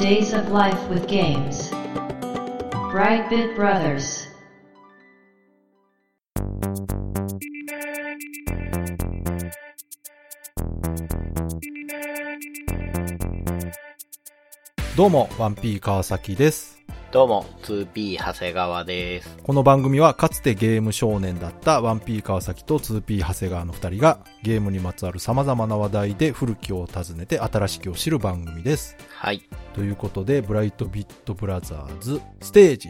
Days of Life with Games. Brightbit Brothers. どうも、1P 川崎です。 どうも、2P 長谷川です。 この番組はかつてゲーム少年だった 1P 川崎と 2P 長谷川の2人がゲームにまつわる様々な話題で古きを訪ねて新しきを知る番組です。 はい。 ということで、ブライトビットブラザーズステージ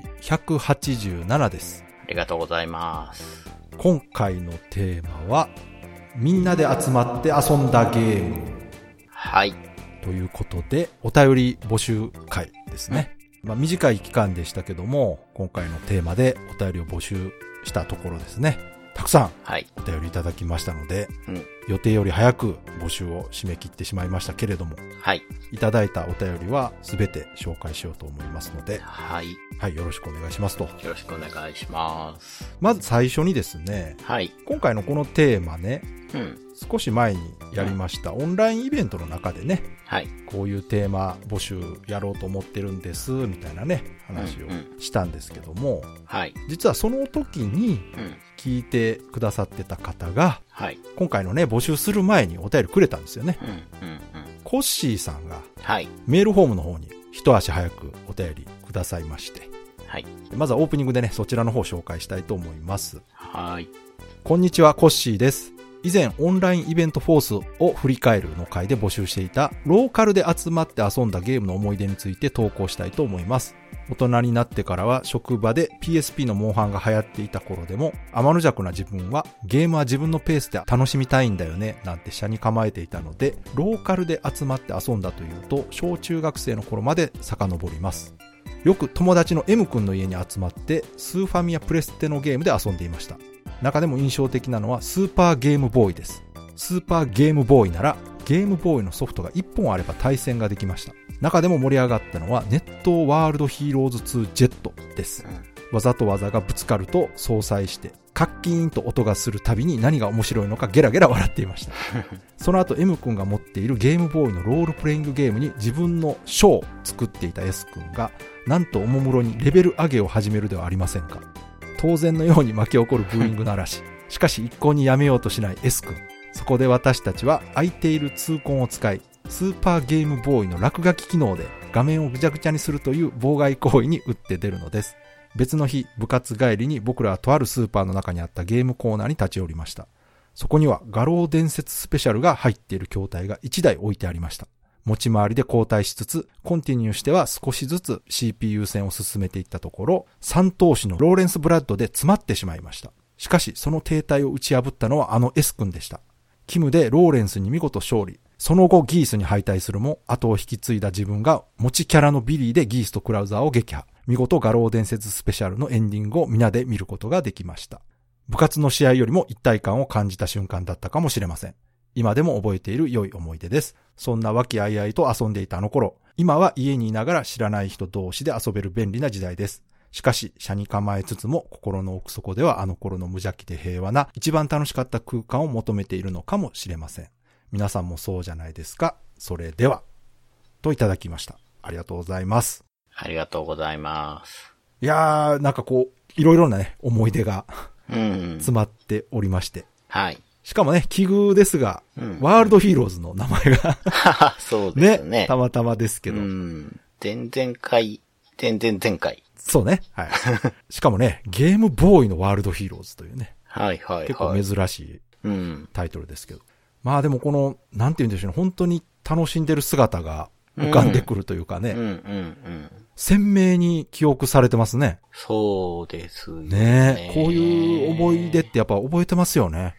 187です。 ありがとうございます。 今回のテーマは、みんなで集まって遊んだゲーム。 はい。 ということで、お便り募集会ですね。短い期間でしたけども、今回のテーマでお便りを募集したところですね。たくさんお便りいただきましたので、予定より早く募集を締め切ってしまいましたけれども、いただいたお便りはすべて紹介しようと思いますので、はい、よろしくお願いしますと。 よろしくお願いします。 まず最初にですね、今回のこのテーマね、少し前にやりましたオンラインイベントの中でね、こういうテーマ募集やろうと思ってるんですみたいなね話をしたんですけども、実はその時に聞いてくださってた方が、今回のね募集する前にお便りくれたんですよね。コッシーさんがメールフォームの方に一足早くお便りくださいまして、まずはオープニングでねそちらの方を紹介したいと思います。こんにちは、コッシーです。以前オンラインイベントフォースを振り返るの回で募集していたローカルで集まって遊んだゲームの思い出について投稿したいと思います。大人になってからは職場で PSP のモンハンが流行っていた頃でも、天の弱な自分はゲームは自分のペースで楽しみたいんだよねなんて車に構えていたので、ローカルで集まって遊んだというと小中学生の頃まで遡ります。よく友達の M 君の家に集まってスーファミやプレステのゲームで遊んでいました。中でも印象的なのはスーパーゲームボーイです。スーパーゲームボーイならゲームボーイのソフトが1本あれば対戦ができました。中でも盛り上がったのはネットワールドヒーローズ2ジェットです。技と技がぶつかると相殺してカッキーンと音がするたびに何が面白いのかゲラゲラ笑っていました。その後 M 君が持っているゲームボーイのロールプレイングゲームに自分のショーを作っていた S 君がなんとおもむろにレベル上げを始めるではありませんか。当然のように巻き起こるブーイングの嵐。しかし一向にやめようとしない S 君。そこで私たちは空いている痛恨を使い、スーパーゲームボーイの落書き機能で画面をぐちゃぐちゃにするという妨害行為に打って出るのです。別の日、部活帰りに僕らはとあるスーパーの中にあったゲームコーナーに立ち寄りました。そこには画廊伝説スペシャルが入っている筐体が1台置いてありました。持ち回りで交代しつつ、コンティニューしては少しずつ CPU 戦を進めていったところ、3投手のローレンス・ブラッドで詰まってしまいました。しかし、その停滞を打ち破ったのはあの S 君でした。キムでローレンスに見事勝利。その後ギースに敗退するも、後を引き継いだ自分が持ちキャラのビリーでギースとクラウザーを撃破。見事画廊伝説スペシャルのエンディングを皆で見ることができました。部活の試合よりも一体感を感じた瞬間だったかもしれません。今でも覚えている良い思い出です。そんな和気あいあいと遊んでいたあの頃、今は家にいながら知らない人同士で遊べる便利な時代です。しかし、車に構えつつも心の奥底ではあの頃の無邪気で平和な一番楽しかった空間を求めているのかもしれません。皆さんもそうじゃないですか。それでは、といただきました。ありがとうございます。 ありがとうございます。 いやー、なんかこう、いろいろなね、思い出が詰まっておりまして。しかもね、奇遇ですが、ワールドヒーローズの名前がそうですね。 たまたまですけど。 前々回。 そうね。しかもね、ゲームボーイのワールドヒーローズというね。結構珍しいタイトルですけど。まあでもこの、なんて言うんでしょうね、本当に楽しんでる姿が浮かんでくるというかね。鮮明に記憶されてますね。 そうですね。 ね、こういう思い出ってやっぱ覚えてますよね。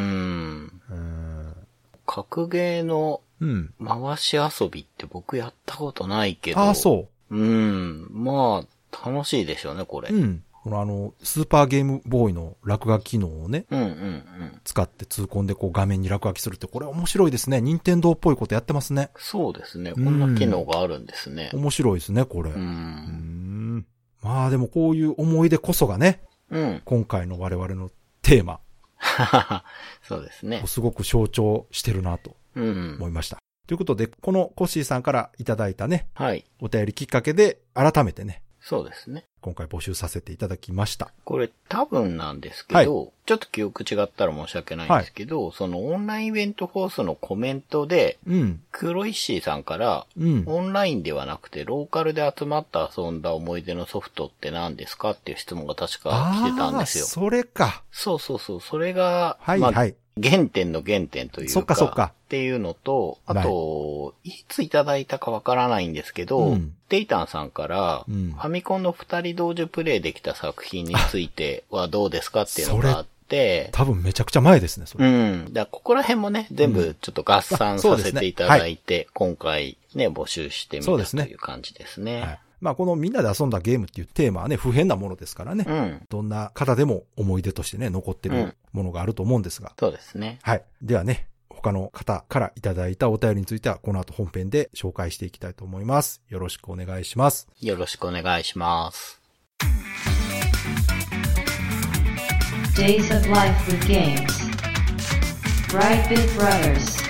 格ゲーの回し遊びって僕やったことないけど。 ああ、そう。 まあ、楽しいでしょうね、これ。 このスーパーゲームボーイの落書き機能をね、使って痛恨でこう画面に落書きするって、これ面白いですね。任天堂っぽいことやってますね。 そうですね。こんな機能があるんですね。 面白いですね、これ。まあでもこういう思い出こそがね、今回の我々のテーマ。 そうですね。 すごく象徴してるなと思いました。 ということで、このコッシーさんからいただいたね、 はい。 お便りきっかけで、改めてね、 そうですね。 今回募集させていただきました。 これ多分なんですけど、はい、ちょっと記憶違ったら申し訳ないんですけど、はい、そのオンラインイベントフォースのコメントで、クロイッシーさんから、オンラインではなくてローカルで集まって遊んだ思い出のソフトって何ですかっていう質問が確か来てたんですよ。 それか。 そう。それが、 はいはい。 原点の原点というか、 そっか。 っていうのと、あと、いついただいたかわからないんですけど、デイタンさんから、ファミコンの2人同時プレイできた作品についてはどうですかっていうのがあって、 多分めちゃくちゃ前ですね、それ。 だからここら辺もね、全部ちょっと合算させていただいて、今回ね、募集してみたという感じですね。はい、 まあこのみんなで遊んだゲームっていうテーマはね、不変なものですからね。どんな方でも思い出としてね、残ってるものがあると思うんですが。 そうですね。 はい。ではね、他の方からいただいたお便りについては、この後本編で紹介していきたいと思います。よろしくお願いします。 よろしくお願いします。 Days of Life with Games Brightbit Brothers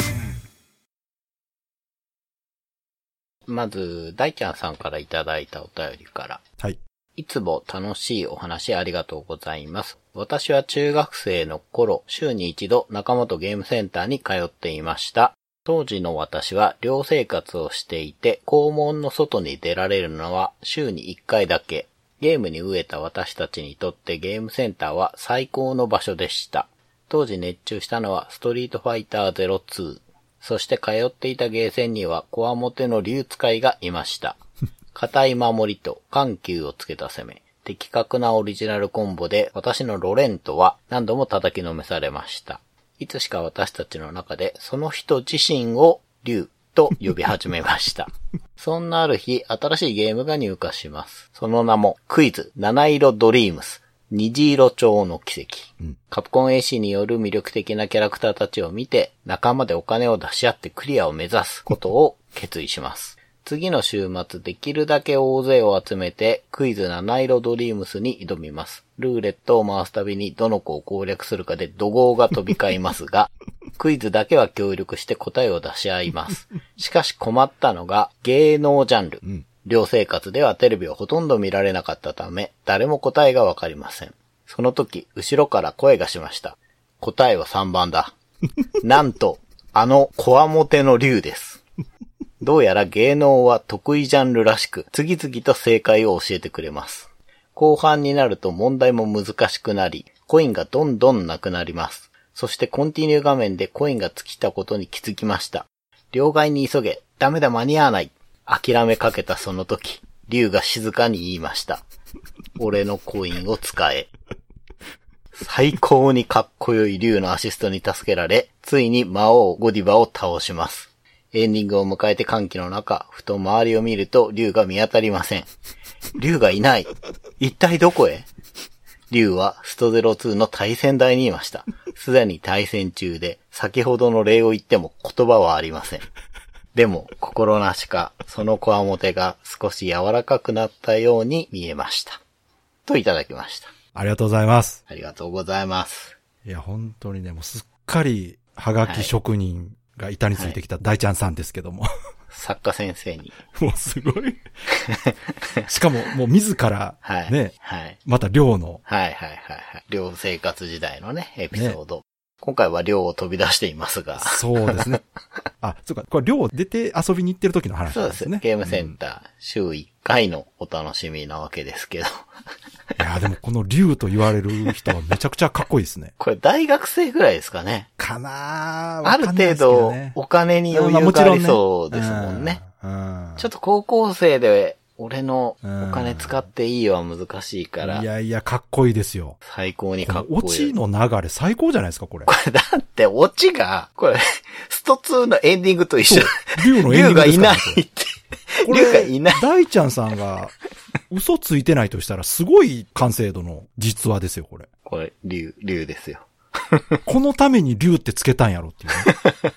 まず、大ちゃんさんからいただいたお便りから。 はい。 いつも楽しいお話ありがとうございます。私は中学生の頃、週に一度中本ゲームセンターに通っていました。当時の私は寮生活をしていて、校門の外に出られるのは週に1回だけ。ゲームに飢えた私たちにとってゲームセンターは最高の場所でした。当時熱中したのはストリートファイター02。そして通っていたゲーセンにはコアモテの竜使いがいました。硬い守りと緩急をつけた攻め、的確なオリジナルコンボで私のロレントは何度も叩きのめされました。いつしか私たちの中でその人自身を竜と呼び始めました。そんなある日、新しいゲームが入荷します。その名もクイズ七色ドリームス。虹色蝶の奇跡。カプコン AC による魅力的なキャラクターたちを見て、仲間でお金を出し合ってクリアを目指すことを決意します。次の週末できるだけ大勢を集めてクイズ七色ドリームスに挑みます。ルーレットを回すたびにどの子を攻略するかで怒号が飛び交いますが、クイズだけは協力して答えを出し合います。しかし困ったのが芸能ジャンル。寮生活ではテレビをほとんど見られなかったため、誰も答えがわかりません。その時、後ろから声がしました。答えは3番だ。なんと、コアモテの竜です。どうやら芸能は得意ジャンルらしく、次々と正解を教えてくれます。後半になると問題も難しくなり、コインがどんどんなくなります。そしてコンティニュー画面でコインが尽きたことに気づきました。両替に急げ、ダメだ間に合わない。諦めかけたその時、竜が静かに言いました。俺のコインを使え。最高にかっこよい竜のアシストに助けられ、ついに魔王ゴディバを倒します。エンディングを迎えて歓喜の中、ふと周りを見ると竜が見当たりません。竜がいない。一体どこへ？竜はスト02の対戦台にいました。すでに対戦中で、先ほどの礼を言っても言葉はありません。でも、心なしか、そのコアモテが少し柔らかくなったように見えました。といただきました。 ありがとうございます。 ありがとうございます。 いや、本当にね、もうすっかり、はがき職人が板についてきた大ちゃんさんですけども。 作家先生に。 もうすごい。しかも、もう自ら、ね、また寮の。 寮生活時代のね、エピソード。今回は寮を飛び出していますが。 そうですね。あ、そうか。これ寮出て遊びに行ってる時の話ですね。 そうです。ゲームセンター、週1回のお楽しみなわけですけど。 いや、でもこの竜と言われる人はめちゃくちゃかっこいいですね。 これ大学生ぐらいですかね。 かなぁ。 ある程度お金に余裕がありそうですもんね。ちょっと高校生で俺のお金使っていいは難しいから。 いやいや、かっこいいですよ。 最高にかっこいい。 オチの流れ最高じゃないですか、これ。 これだってオチが、これ、スト2のエンディングと一緒。 竜のエンディングですから、 竜がいないって。竜がいない。 大ちゃんさんが嘘ついてないとしたらすごい完成度の実話ですよ、これ。 これ、竜ですよ。 このために竜ってつけたんやろっていうね。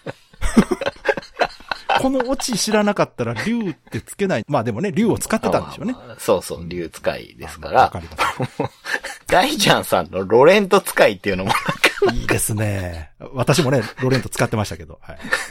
このオチ知らなかったら竜ってつけない。まあでもね、竜を使ってたんでしょうね。 そうそう、竜使いですから。大ちゃんさんのロレント使いっていうのもなんか。 いいですね。私もね、ロレント使ってましたけど。はい。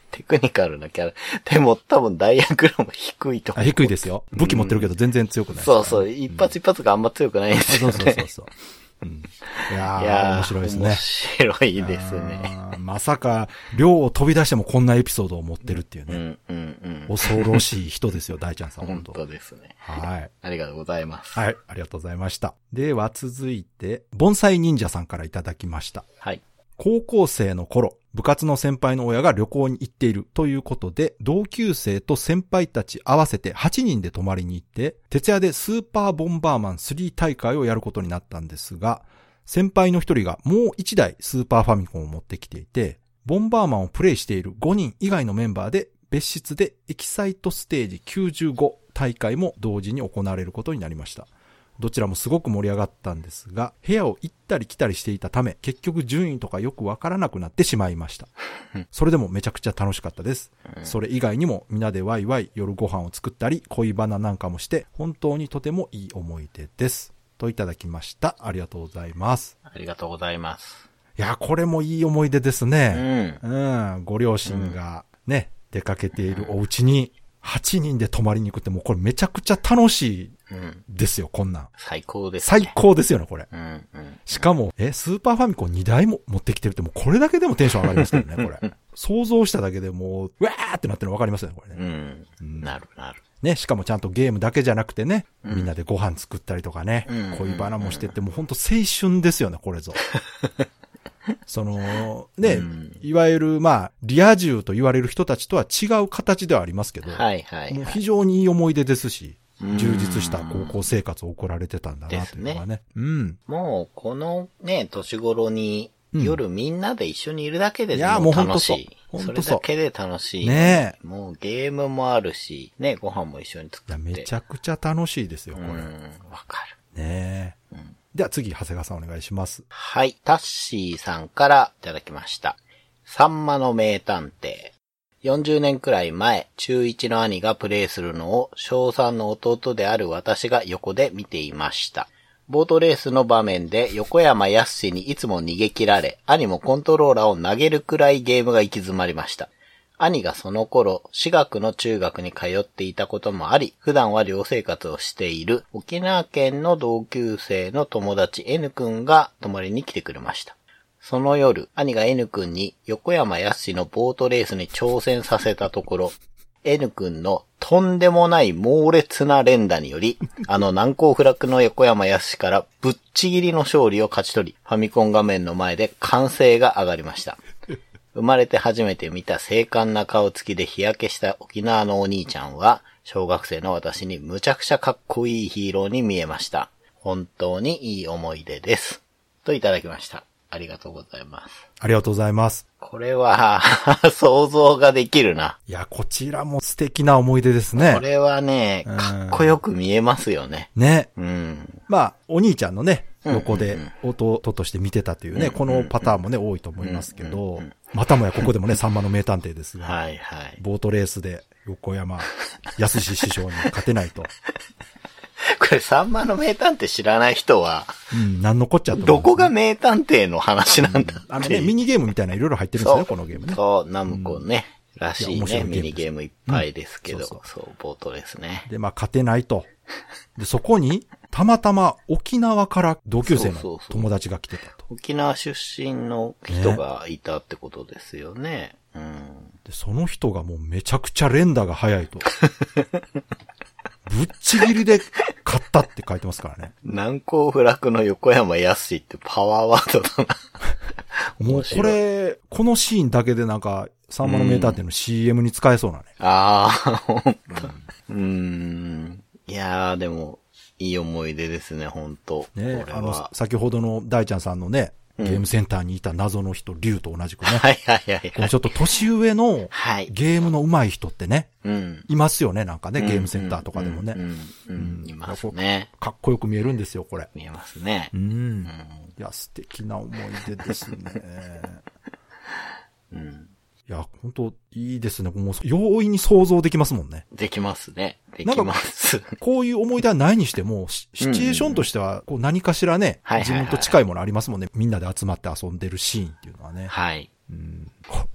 テクニカルなキャラ。でも多分ダイヤグラム低いと思う。 低いですよ。武器持ってるけど全然強くない、ね、 そうそう。一発一発があんま強くないんですよね。 そう。うん、いやー、面白いですね。 面白いですね。 まさか、寮を飛び出してもこんなエピソードを持ってるっていうね。恐ろしい人ですよ、大ちゃんさん。 本当ですね。 はい。 ありがとうございます。 はい、ありがとうございました。では続いて、盆栽忍者さんからいただきました。 はい。 高校生の頃、部活の先輩の親が旅行に行っているということで、同級生と先輩たち合わせて8人で泊まりに行って、徹夜でスーパーボンバーマン3大会をやることになったんですが、先輩の一人がもう1台スーパーファミコンを持ってきていて、ボンバーマンをプレイしている5人以外のメンバーで別室でエキサイトステージ95大会も同時に行われることになりました。どちらもすごく盛り上がったんですが、部屋を行ったり来たりしていたため、結局順位とかよくわからなくなってしまいました。それでもめちゃくちゃ楽しかったです。それ以外にもみんなでワイワイ夜ご飯を作ったり、恋バナなんかもして、本当にとてもいい思い出です。といただきました。ありがとうございます。 ありがとうございます。 いや、これもいい思い出ですね。ご両親がね、出かけているお家に8人で泊まりに行くってもうこれめちゃくちゃ楽しいですよ、こんなん。 最高ですね。 最高ですよね、これ。しかも、スーパーファミコン2台も持ってきてるってもうこれだけでもテンション上がりますけどね、これ。想像しただけでもう、うわーってなってるの分かりますよね、これね。 なる。 ね、しかもちゃんとゲームだけじゃなくてね、みんなでご飯作ったりとかね、恋バナもしてってもうほんと青春ですよね、これぞ。その、ね、いわゆる、まあ、リア充と言われる人たちとは違う形ではありますけど、もう非常にいい思い出ですし、充実した高校生活を送られてたんだなというのはね。 もう、このね、年頃に、夜みんなで一緒にいるだけでも楽しい。それだけで楽しい。 ねえ。 もうゲームもあるし、ね、ご飯も一緒に作って。 めちゃくちゃ楽しいですよ、これ。 わかる。 ねえ。では次、長谷川さんお願いします。 はい。タッシーさんからいただきました。さんまの名探偵。40年くらい前、中1の兄がプレイするのを、小3の弟である私が横で見ていました。ボートレースの場面で横山やすしにいつも逃げ切られ、兄もコントローラーを投げるくらいゲームが行き詰まりました。兄がその頃、私学の中学に通っていたこともあり、普段は寮生活をしている沖縄県の同級生の友達 N 君が泊まりに来てくれました。その夜、兄が N 君に横山やすしのボートレースに挑戦させたところ、N 君のとんでもない猛烈な連打により、難攻不落の横山やすしからぶっちぎりの勝利を勝ち取り、ファミコン画面の前で歓声が上がりました。生まれて初めて見た精悍な顔つきで日焼けした沖縄のお兄ちゃんは、小学生の私にむちゃくちゃかっこいいヒーローに見えました。本当にいい思い出です。といただきました。ありがとうございます。 ありがとうございます。 これは、想像ができるな。 いや、こちらも素敵な思い出ですね。 これはね、かっこよく見えますよね。 ね。まあ、お兄ちゃんのね、横で弟として見てたというね、このパターンもね、多いと思いますけど、またもやここでもね、さんまの名探偵ですが、ボートレースで横山康師匠に勝てないと。 これ、さんまの名探偵知らない人は、 何のこっちゃと、 どこが名探偵の話なんだって。 ミニゲームみたいないろいろ入ってるんですよね、このゲームね。 そう、ナムコね、らしいね、ミニゲームいっぱいですけど、そう、ボートレースね。 で、まあ、勝てないと。で、そこに、たまたま沖縄から同級生の友達が来てたと。 沖縄出身の人がいたってことですよね。 で、その人がもうめちゃくちゃ連打が早いと。ぶっちぎりで勝ったって書いてますからね。 難攻不落の横山やすしってパワーワードだな。 もうこれ、このシーンだけでなんか、さんまの名探偵の CM に使えそうなね。 ほんと。いやー、でも、いい思い出ですね、ほんと。 ね、先ほどの大ちゃんさんのね、ゲームセンターにいた謎の人、リュウと同じくね。ちょっと年上のゲームの上手い人ってね、いますよね、なんかね、ゲームセンターとかでもね。 いますね。 かっこよく見えるんですよ、これ。 見えますね。 いや、素敵な思い出ですね。いや、本当いいですね。もう、容易に想像できますもんね。 できますね。できます。 こういう思い出はないにしても、シチュエーションとしては、こう何かしらね、自分と近いものありますもんね。みんなで集まって遊んでるシーンっていうのはね。 はい。 こ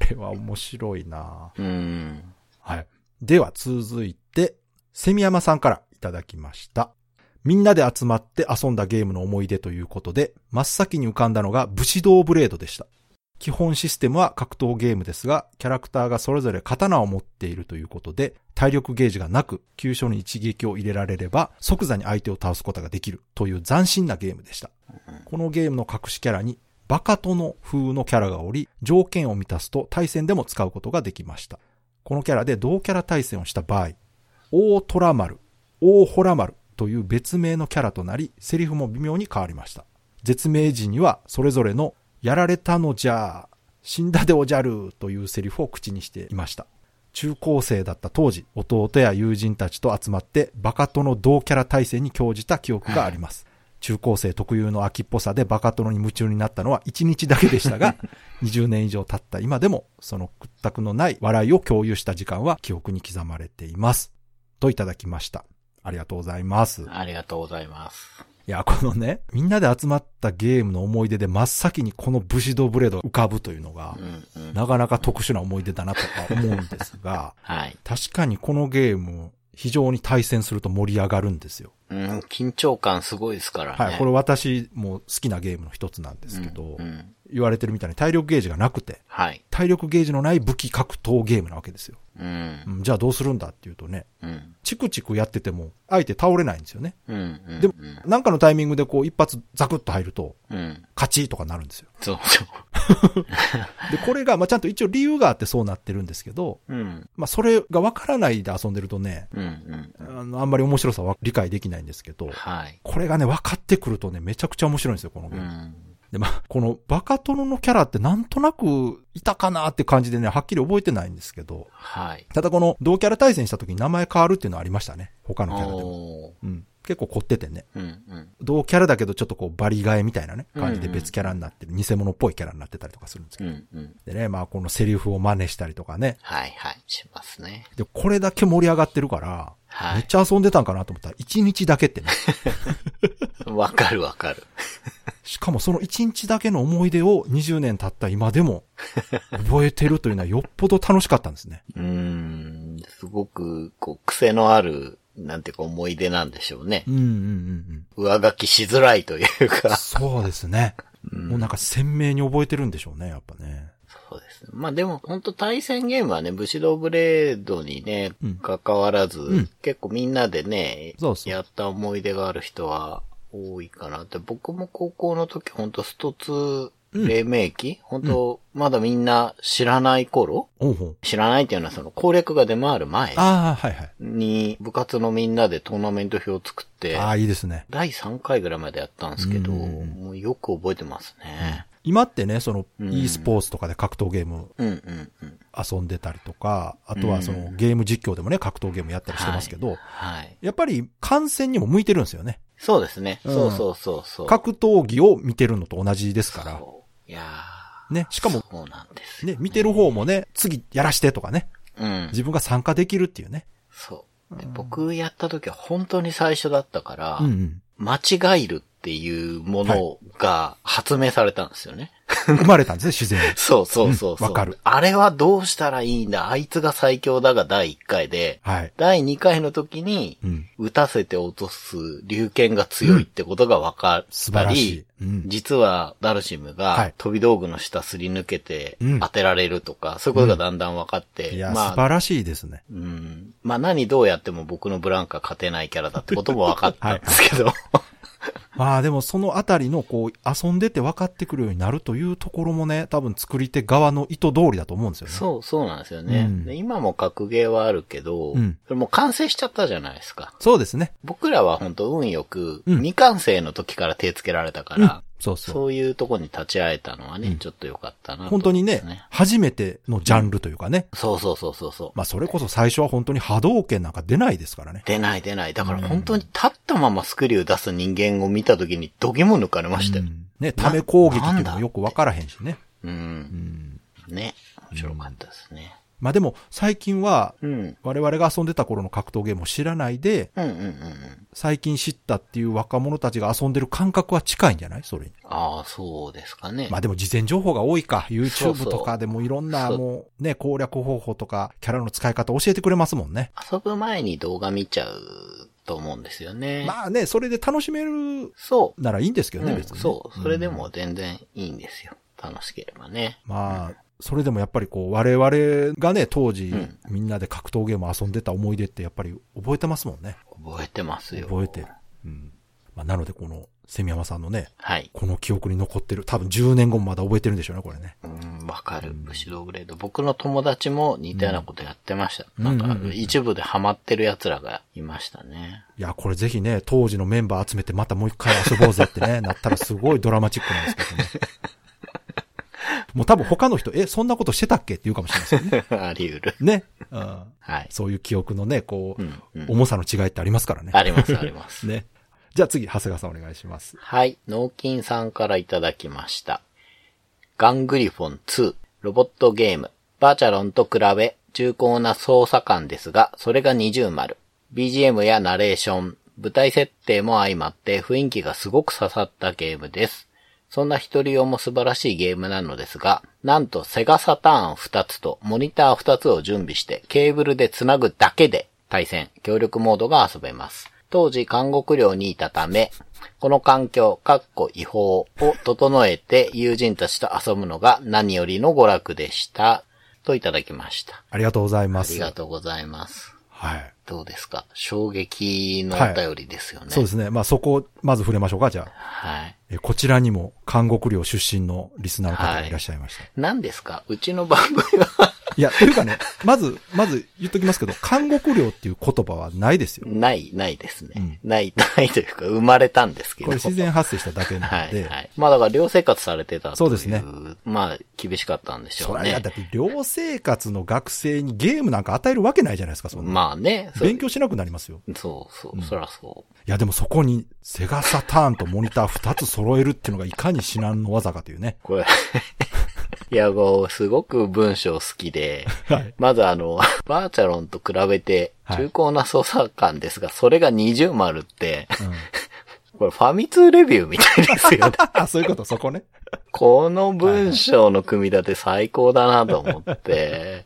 れは面白いな。はい。では続いて、セミヤマさんからいただきました。みんなで集まって遊んだゲームの思い出ということで、真っ先に浮かんだのが武士道ブレードでした。基本システムは格闘ゲームですが、キャラクターがそれぞれ刀を持っているということで、体力ゲージがなく、急所に一撃を入れられれば、即座に相手を倒すことができるという斬新なゲームでした。このゲームの隠しキャラに、バカ殿風のキャラがおり、条件を満たすと対戦でも使うことができました。このキャラで同キャラ対戦をした場合、大虎丸、大洞丸という別名のキャラとなり、セリフも微妙に変わりました。絶命時には、それぞれのやられたのじゃ、死んだでおじゃるというセリフを口にしていました。中高生だった当時、弟や友人たちと集まってバカ殿同キャラ対戦に興じた記憶があります。中高生特有の秋っぽさでバカ殿に夢中になったのは1日だけでしたが、20年以上経った今でもその屈託のない笑いを共有した時間は記憶に刻まれています。といただきました。ありがとうございます。 ありがとうございます。 いや、このね、みんなで集まったゲームの思い出で真っ先にこの武士道ブレードが浮かぶというのが、なかなか特殊な思い出だなとか思うんですが、 はい、 確かにこのゲーム、非常に対戦すると盛り上がるんですよ。 緊張感すごいですからね。 はい、これ私も好きなゲームの一つなんですけど、言われてるみたいに体力ゲージがなくて、 はい、 体力ゲージのない武器格闘ゲームなわけですよ。じゃあどうするんだっていうとね、チクチクやってても相手倒れないんですよね。でも、なんかのタイミングでこう一発ザクッと入ると、勝ちとかなるんですよ。 そうで、これが、ちゃんと一応理由があってそうなってるんですけど、それが分からないで遊んでるとね、あんまり面白さは理解できないんですけど、 はい、 これがね、分かってくるとね、めちゃくちゃ面白いんですよ、このゲーム。で、このバカ殿のキャラってなんとなくいたかなって感じでね、はっきり覚えてないんですけど、 はい、 ただこの同キャラ対戦した時に名前変わるっていうのはありましたね、他のキャラでも。結構凝っててね、同キャラだけどちょっとこうバリ替えみたいなね、感じで別キャラになってる、偽物っぽいキャラになってたりとかするんですけど。でね、このセリフを真似したりとかね。 はいはい、しますね。 で、これだけ盛り上がってるから、めっちゃ遊んでたんかなと思ったら、1日だけってね。 わかるわかる。 しかもその1日だけの思い出を20年経った今でも覚えてるというのはよっぽど楽しかったんですね。 すごく、癖のある、なんていうか思い出なんでしょうね。上書きしづらいというか。 そうですね。もうなんか鮮明に覚えてるんでしょうね、やっぱね。 そうですね。でも本当対戦ゲームはね、武士道ブレードにね、関わらず、結構みんなでね、やった思い出がある人は多いかなって。僕も高校の時本当スト2黎明期、本当まだみんな知らない頃、知らないっていうのはその攻略が出回る前に部活のみんなでトーナメント表を作って、 いいですね。 第3回ぐらいまでやったんですけど、もうよく覚えてますね。 今ってね、その e スポーツとかで格闘ゲーム遊んでたりとか、あとはそのゲーム実況でもね、格闘ゲームやったりしてますけど、やっぱり観戦にも向いてるんですよね。 そうですね。そう。 格闘技を見てるのと同じですから。 いやー。ね、しかも、 そうなんですね、見てる方もね、次やらしてとかね。自分が参加できるっていうね。 そう。で、僕やった時は本当に最初だったから、間違えるっていうものが発明されたんですよね。 生まれたんですね、自然に。 そう。 わかる。 あれはどうしたらいいんだ、あいつが最強だが第1回で、第2回の時に、打たせて落とす龍剣が強いってことが分かったり、実はダルシムが飛び道具の下すり抜けて当てられるとか、そういうことがだんだん分かって、 いや、素晴らしいですね。 何どうやっても僕のブランカ勝てないキャラだってことも分かったんですけど、 でもそのあたりのこう遊んでて分かってくるようになるというところもね、多分作り手側の意図通りだと思うんですよね。そうなんですよね。で今も格ゲーはあるけど、それもう完成しちゃったじゃないですか。 そうですね。 僕らは本当運よく、未完成の時から手つけられたから、 そういうとこに立ち会えたのはね、ちょっと良かったなと、 本当にね、初めてのジャンルというかね。 そう。 それこそ最初は本当に波動拳なんか出ないですからね。 出ない。だから本当に立ったままスクリュー出す人間を見た時に度肝抜かれましたよ。 ね、ため攻撃っていうのもよくわからへんしね。 ね、面白かったですね。 まあでも最近は、我々が遊んでた頃の格闘ゲームを知らないで、最近知ったっていう若者たちが遊んでる感覚は近いんじゃないそれに。 ああ、そうですかね。 まあでも事前情報が多いか。YouTube とかでもいろんなもうね、攻略方法とかキャラの使い方教えてくれますもんね。 遊ぶ前に動画見ちゃうと思うんですよね。 まあね、それで楽しめるならいいんですけどね、別に、ね。 そう。それでも全然いいんですよ。楽しければね。 まあ、それでもやっぱりこう、我々がね、当時、みんなで格闘ゲーム遊んでた思い出ってやっぱり覚えてますもんね。 覚えてますよ。 覚えてる。まあ、なのでこの、セミヤマさんのね、この記憶に残ってる。多分10年後もまだ覚えてるんでしょうね、これね。 わかる。ブシローブレード。僕の友達も似たようなことやってました。なんか、一部でハマってる奴らがいましたね。 いや、これぜひね、当時のメンバー集めてまたもう一回遊ぼうぜってね、なったらすごいドラマチックなんですけどね。もう多分他の人、そんなことしてたっけって言うかもしれないですよね。 あり得る。 ね。そういう記憶のね、こう、重さの違いってありますからね。 あります。 ね。じゃあ次、長谷川さんお願いします。 はい。脳筋さんからいただきました。ガングリフォン2、ロボットゲーム。バーチャロンと比べ、重厚な操作感ですが、それが二重丸。BGM やナレーション、舞台設定も相まって雰囲気がすごく刺さったゲームです。そんな一人用も素晴らしいゲームなのですが、なんとセガサターン2つとモニター2つを準備してケーブルでつなぐだけで対戦、協力モードが遊べます。当時監獄寮にいたため、この環境、違法を整えて友人たちと遊ぶのが何よりの娯楽でした。といただきました。 ありがとうございます。 ありがとうございます。 はい。 どうですか？衝撃のお便りですよね。 そうですね。まあそこをまず触れましょうか、じゃあ。はい。 こちらにも監獄寮出身のリスナーの方がいらっしゃいました。 何ですか？うちの番組は。 いや、というかね、まず言っときますけど、監獄寮っていう言葉はないですよ。 ないですね。ないというか、生まれたんですけど。 これ自然発生しただけなので。 まあだから寮生活されてたという。 そうですね。 まあ、厳しかったんでしょうね。 だって寮生活の学生にゲームなんか与えるわけないじゃないですか、そんな。 まあね。 勉強しなくなりますよ。 そう、そらそう。 いや、でもそこにセガサターンとモニター2つ揃えるっていうのがいかに至難の技かというね。 これいや、すごく文章好きで、まずバーチャロンと比べて重厚な操作感ですが、それが20丸って、これファミ通レビューみたいですよね。 そういうこと、そこね。 この文章の組み立て最高だなと思って。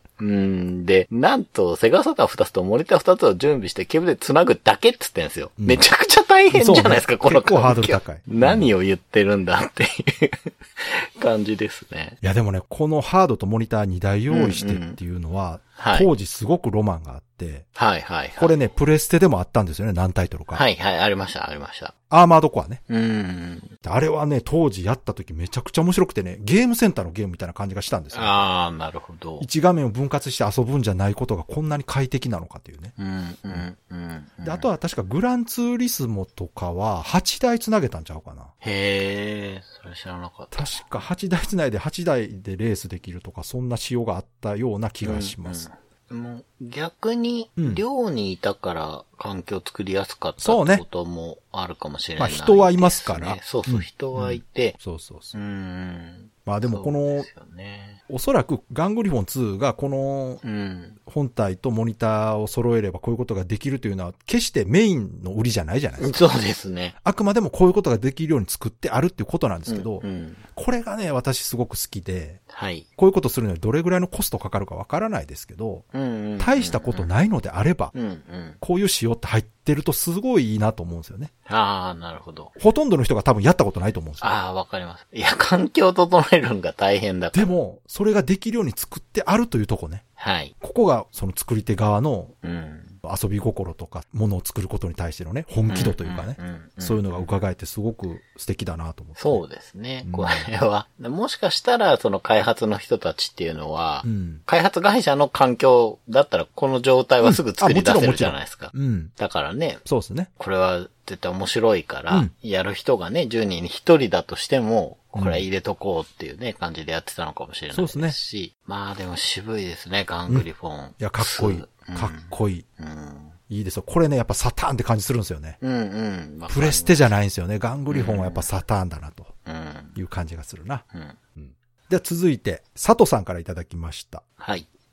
で、なんと、セガサターン2つとモニター2つを準備してケーブルで繋ぐだけって言ってんですよ。めちゃくちゃ大変じゃないですか、この環境。 結構ハードル高い。 何を言ってるんだっていう感じですね。 いや、でもね、このハードとモニター2台用意してっていうのは、当時すごくロマンがあって、これね、プレステでもあったんですよね、何タイトルか。 ありました。 アーマードコアね。あれはね、当時やった時めちゃくちゃ面白くてね、ゲームセンターのゲームみたいな感じがしたんですよ。 なるほど。 一画面を分割して遊ぶんじゃないことがこんなに快適なのかっていうね。で、あとは確かグランツーリスモとかは8台繋げたんちゃうかな。 へー、それ知らなかった。 確か8台繋いで8台でレースできるとか、そんな仕様があったような気がします。 もう逆に、寮にいたから環境作りやすかったってこともあるかもしれないですね。 まあ人はいますから。 そう、人はいて。 そう。まあでもこの、おそらくガングリフォン2がこの本体とモニターを揃えればこういうことができるというのは決してメインの売りじゃないじゃないですか。そうですね。 あくまでもこういうことができるように作ってあるっていうことなんですけど、これがね、私すごく好きで、こういうことするのにどれぐらいのコストかかるかわからないですけど、大したことないのであれば、こういう仕様って入ってるとすごいいいなと思うんですよね。 なるほど。 ほとんどの人が多分やったことないと思うんですよ。 わかります。いや、環境を整えるのが大変だから。 でも、それができるように作ってあるというとこね。ここがその作り手側の遊び心とか、ものを作ることに対してのね、本気度というかね、そういうのが伺えてすごく素敵だなと思って。 そうですね。これは、もしかしたらその開発の人たちっていうのは、開発会社の環境だったらこの状態はすぐ作り出せるじゃないですか。だからね、 そうですね。 これは絶対面白いから、やる人がね、10人に1人だとしても、これ入れとこうっていうね、感じでやってたのかもしれないですし。まあでも渋いですね、ガングリフォン。 いや、かっこいい。かっこいい。いいですよ。これね、やっぱサターンって感じするんですよね。プレステじゃないんですよね。ガングリフォンはやっぱサターンだなという感じがするな。では続いて、佐藤さんからいただきました。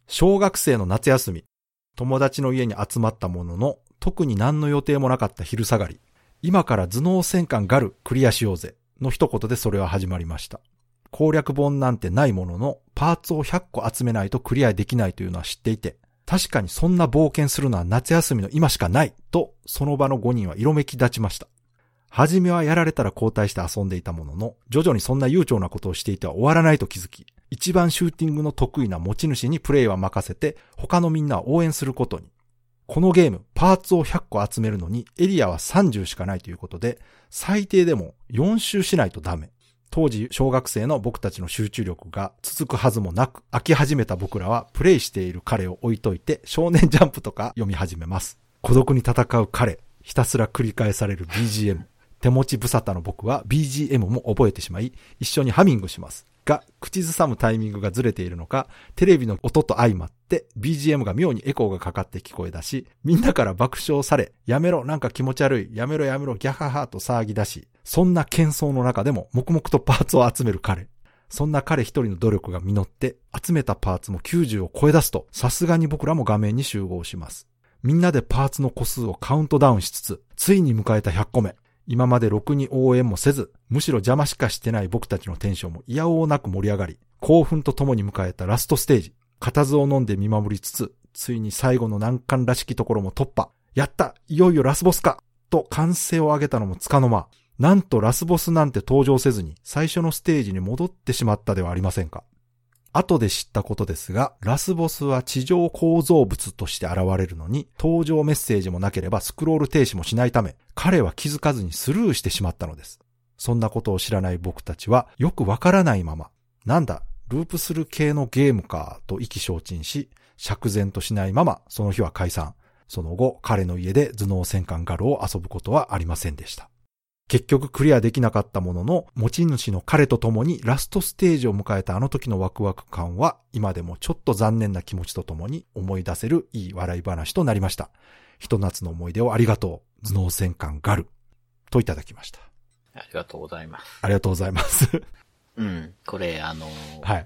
小学生の夏休み、友達の家に集まったものの、特に何の予定もなかった昼下がり、今から頭脳戦艦ガルクリアしようぜの一言でそれは始まりました。攻略本なんてないものの、パーツを100個集めないとクリアできないというのは知っていて、確かにそんな冒険するのは夏休みの今しかないと、その場の5人は色めき立ちました。はじめはやられたら交代して遊んでいたものの、徐々にそんな悠長なことをしていては終わらないと気づき、一番シューティングの得意な持ち主にプレイは任せて、他のみんなを応援することに。このゲーム、パーツを100個集めるのにエリアは30しかないということで、最低でも4周しないとダメ。当時、小学生の僕たちの集中力が続くはずもなく、飽き始めた僕らはプレイしている彼を置いといて、少年ジャンプとか読み始めます。孤独に戦う彼、ひたすら繰り返される BGM。手持ち無沙汰の僕は BGM も覚えてしまい、一緒にハミングします。が、口ずさむタイミングがずれているのか、テレビの音と相まって BGM が妙にエコーがかかって聞こえ出し、みんなから爆笑され、やめろ、なんか気持ち悪い、やめろやめろ、ギャハハと騒ぎ出し、そんな喧騒の中でも黙々とパーツを集める彼。そんな彼一人の努力が実って、集めたパーツも90を超え出すと、さすがに僕らも画面に集合します。みんなでパーツの個数をカウントダウンしつつ、ついに迎えた100個目。今までろくに応援もせず、むしろ邪魔しかしてない僕たちのテンションも嫌おうなく盛り上がり、興奮とともに迎えたラストステージ。固唾を飲んで見守りつつ、ついに最後の難関らしきところも突破。やった!いよいよラスボスか!と歓声を上げたのもつかの間。なんとラスボスなんて登場せずに、最初のステージに戻ってしまったではありませんか。後で知ったことですが、ラスボスは地上構造物として現れるのに、登場メッセージもなければスクロール停止もしないため、彼は気づかずにスルーしてしまったのです。そんなことを知らない僕たちは、よくわからないまま、なんだ、ループする系のゲームか、と意気消沈し、釈然としないまま、その日は解散。その後、彼の家で頭脳戦艦ガルを遊ぶことはありませんでした。結局クリアできなかったものの、持ち主の彼と共にラストステージを迎えたあの時のワクワク感は、今でもちょっと残念な気持ちとともに思い出せるいい笑い話となりました。ひと夏の思い出をありがとう。頭脳戦艦ガル。といただきました。 ありがとうございます。 ありがとうございます。 うん。これはい。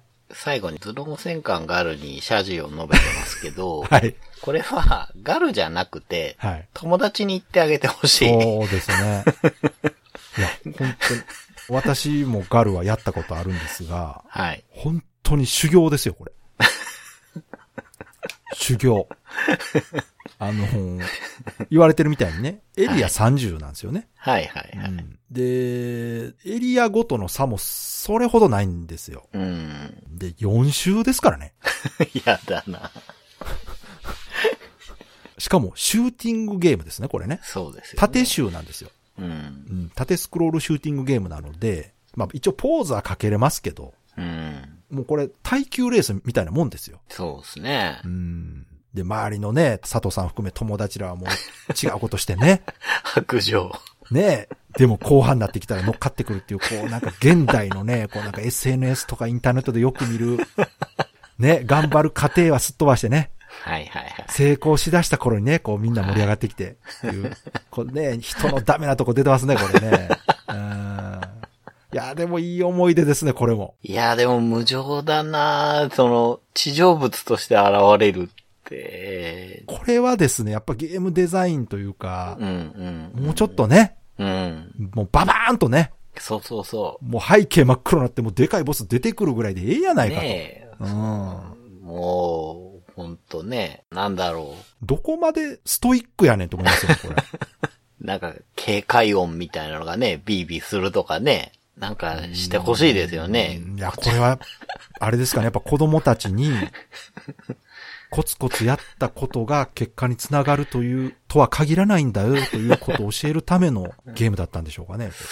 最後に頭脳戦艦ガルに謝辞を述べてますけど、 はい。 これはガルじゃなくて、 はい、 友達に言ってあげてほしい。 そうですね。いや、本当に、私もガルはやったことあるんですが、 はい。 本当に修行ですよ、これ。修行。言われてるみたいにね、エリア30なんですよね。 はいはいはい、うん。 で、エリアごとの差もそれほどないんですよ。 うん。 で、4周ですからね。 やだな。 しかも、シューティングゲームですね、これね。 そうですよ、ね。 縦集なんですよ。 うん。 縦スクロールシューティングゲームなので、まあ一応ポーズはかけれますけど、 うん。 もうこれ耐久レースみたいなもんですよ。 そうですね。 で、周りのね、佐藤さん含め友達らはもう違うことしてね。 白状。 ねでも後半になってきたら乗っかってくるっていう、こうなんか現代のね、こうなんか SNS とかインターネットでよく見る、ね、頑張る過程はすっ飛ばしてね。 はいはいはい。 成功しだした頃にね、こうみんな盛り上がってきて、っていう、これね、人のダメなとこ出てますね、これね。いや、でもいい思い出ですね、これも。 いや、でも無情だな地上物として現れるって。 これはですね、やっぱゲームデザインというか、もうちょっとね、 もうババーンとね。 そうそうそう。 もう背景真っ黒になってもうでかいボス出てくるぐらいでええやないかと。 ねえ。もう、ほんとね、なんだろう。 どこまでストイックやねんと思いますよ、これ。 なんか、警戒音みたいなのがね、ビービーするとかね、なんかしてほしいですよね。 いや、これは、あれですかね、やっぱ子供たちに、コツコツやったことが結果につながるという、とは限らないんだよ、ということを教えるためのゲームだったんでしょうかね。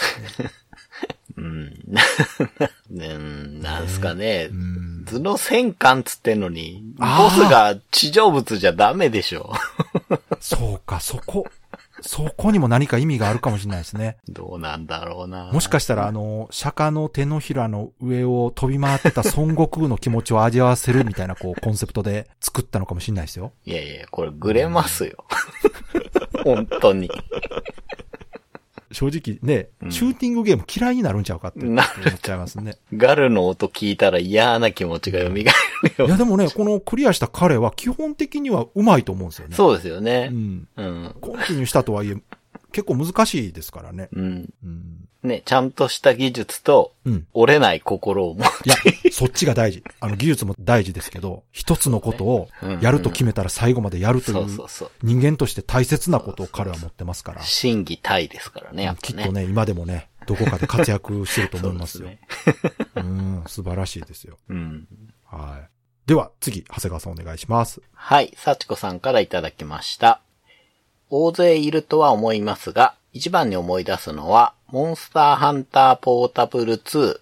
なんすかね。頭脳戦艦つってんのに、ボスが地上物じゃダメでしょ。 そうか、そこにも何か意味があるかもしれないですね。 どうなんだろうな。 もしかしたら釈迦の手のひらの上を飛び回ってた孫悟空の気持ちを味わわせるみたいなコンセプトで作ったのかもしれないですよ。 いやいや、これグレますよ。本当に。 正直ね、シューティングゲーム嫌いになるんちゃうかって思っちゃいますね。 ガルの音聞いたら嫌な気持ちが蘇るよ。 いやでもね、このクリアした彼は基本的には上手いと思うんですよね。 そうですよね。 コンティニューしたとはいえ、結構難しいですからね。 ね、ちゃんとした技術と、折れない心を持って。 いや、そっちが大事。技術も大事ですけど、一つのことをやると決めたら最後までやるという、人間として大切なことを彼は持ってますから。 真偽体ですからね、やっぱね。 きっとね、今でもね、どこかで活躍してると思いますよ。素晴らしいですよ。はい。では、次、長谷川さんお願いします。 はい、幸子さんからいただきました。大勢いるとは思いますが、一番に思い出すのは、モンスターハンターポータブル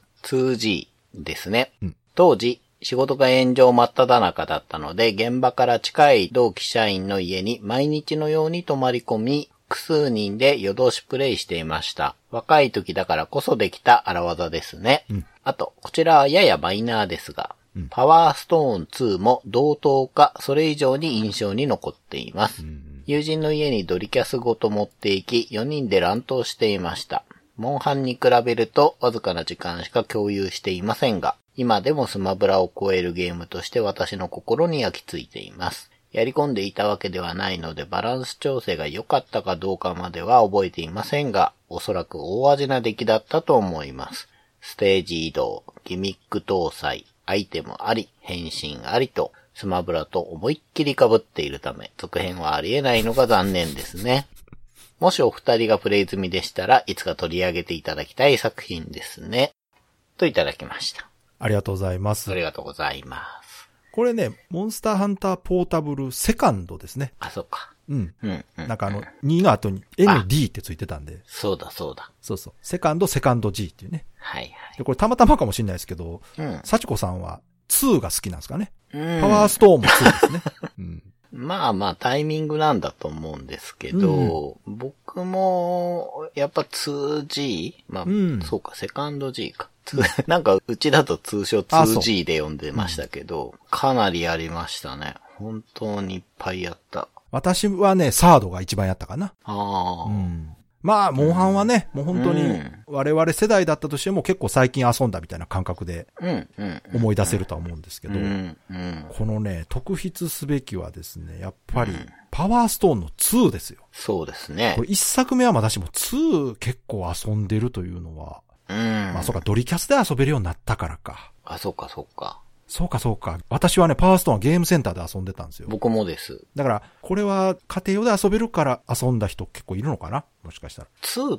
2G ですね。当時、仕事が炎上真っ只中だったので、現場から近い同期社員の家に毎日のように泊まり込み、複数人で夜通しプレイしていました。若い時だからこそできた荒技ですね。あと、こちらはややマイナーですが、パワーストーン2も同等かそれ以上に印象に残っています。友人の家にドリキャスごと持って行き、4人で乱闘していました。モンハンに比べるとわずかな時間しか共有していませんが、今でもスマブラを超えるゲームとして私の心に焼き付いています。やり込んでいたわけではないのでバランス調整が良かったかどうかまでは覚えていませんが、おそらく大味な出来だったと思います。ステージ移動、ギミック搭載、アイテムあり、変身ありと、スマブラと思いっきり被っているため、続編はありえないのが残念ですね。もしお二人がプレイ済みでしたらいつか取り上げていただきたい作品ですね。といただきました。 ありがとうございます。 ありがとうございます。 これね、モンスターハンターポータブルセカンドですね。 あ、そっか。 なんか2の後に ND ってついてたんで。 そうだそうだ。 そうそう。セカンド G っていうね。 はいはい。 で、これたまたまかもしれないですけど、幸子さんは2が好きなんですかね。パワーストーンも2ですね。 まあまあタイミングなんだと思うんですけど、僕もやっぱ 2G? まあ、そうか、セカンド G か。なんかうちだと通称 2G で呼んでましたけど、かなりやりましたね。本当にいっぱいやった。 私はね、サードが一番やったかな。まあ、モンハンはね、もう本当に我々世代だったとしても結構最近遊んだみたいな感覚で思い出せるとは思うんですけど、このね、特筆すべきはですね、やっぱりパワーストーンの2ですよ。 そうですね。 これ一作目は私も2結構遊んでるというのは、まあそうか、ドリキャスで遊べるようになったからか。 あ、そうかそうか。 そうかそうか。私はね、パワーストーンはゲームセンターで遊んでたんですよ。 僕もです。 だから、これは家庭用で遊べるから遊んだ人結構いるのかな、もしかしたら。 2って、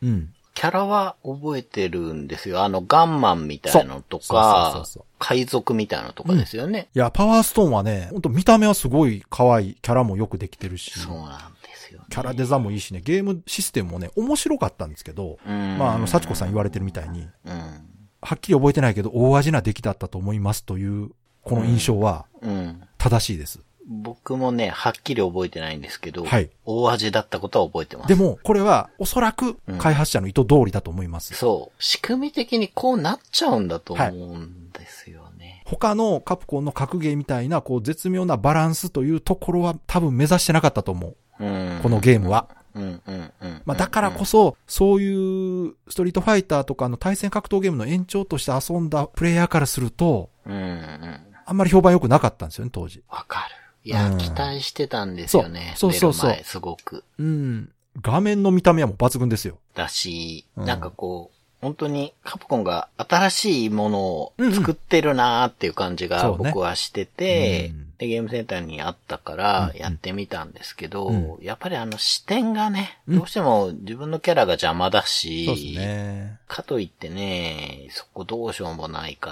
キャラは覚えてるんですよ。ガンマンみたいなのとか、海賊みたいなのとかですよね。 いや、パワーストーンはね、ほんと見た目はすごい可愛い。キャラもよくできてるし。 そうなんですよね。 キャラデザもいいしね、ゲームシステムもね、面白かったんですけど、まあ、幸子さん言われてるみたいに、はっきり覚えてないけど、大味な出来だったと思いますという、この印象は、正しいです。 僕もね、はっきり覚えてないんですけど、大味だったことは覚えてます。 でも、これは、おそらく、開発者の意図通りだと思います。 そう。仕組み的にこうなっちゃうんだと思うんですよね。 他のカプコンの格ゲーみたいな、こう、絶妙なバランスというところは、多分目指してなかったと思う。このゲームは。まあだからこそ、そういうストリートファイターとかの対戦格闘ゲームの延長として遊んだプレイヤーからすると、あんまり評判良くなかったんですよね、当時。 わかる。いや、期待してたんですよね。 そう。 すごく。 画面の見た目はもう抜群ですよ。 だし、なんかこう、本当にカプコンが新しいものを作ってるなーっていう感じが僕はしてて、で、ゲームセンターにあったからやってみたんですけど、やっぱり視点がね、どうしても自分のキャラが邪魔だし、 そうですね。 かといってね、そこどうしようもないから、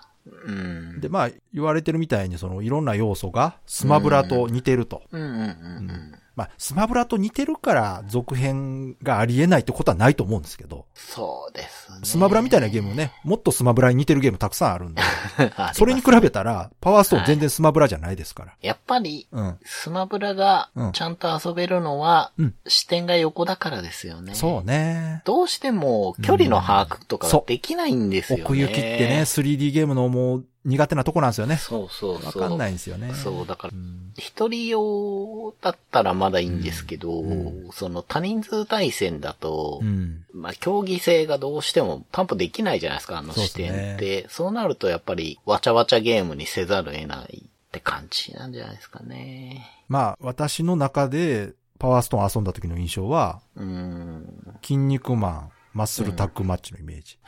で、まあ、言われてるみたいに、いろんな要素がスマブラと似てると。まあ、スマブラと似てるから続編がありえないってことはないと思うんですけど。 そうですね。 スマブラみたいなゲームもね、もっとスマブラに似てるゲームたくさんあるんで。それに比べたら、パワーストーン全然スマブラじゃないですから。 やっぱり、スマブラがちゃんと遊べるのは、視点が横だからですよね。 そうね。 どうしても距離の把握とかができないんですよね。 奥行きってね、3D ゲームのもう苦手なとこなんですよね。 そうそうそう。 わかんないんですよね。 そう、だから、一人用だったらまだいいんですけど、その多人数対戦だと、まあ、競技性がどうしても担保できないじゃないですか、あの視点って。そうなるとやっぱり、わちゃわちゃゲームにせざるを得ないって感じなんじゃないですかね。 まあ、私の中で、パワーストーン遊んだ時の印象は、筋肉マン、マッスルタッグマッチのイメージ。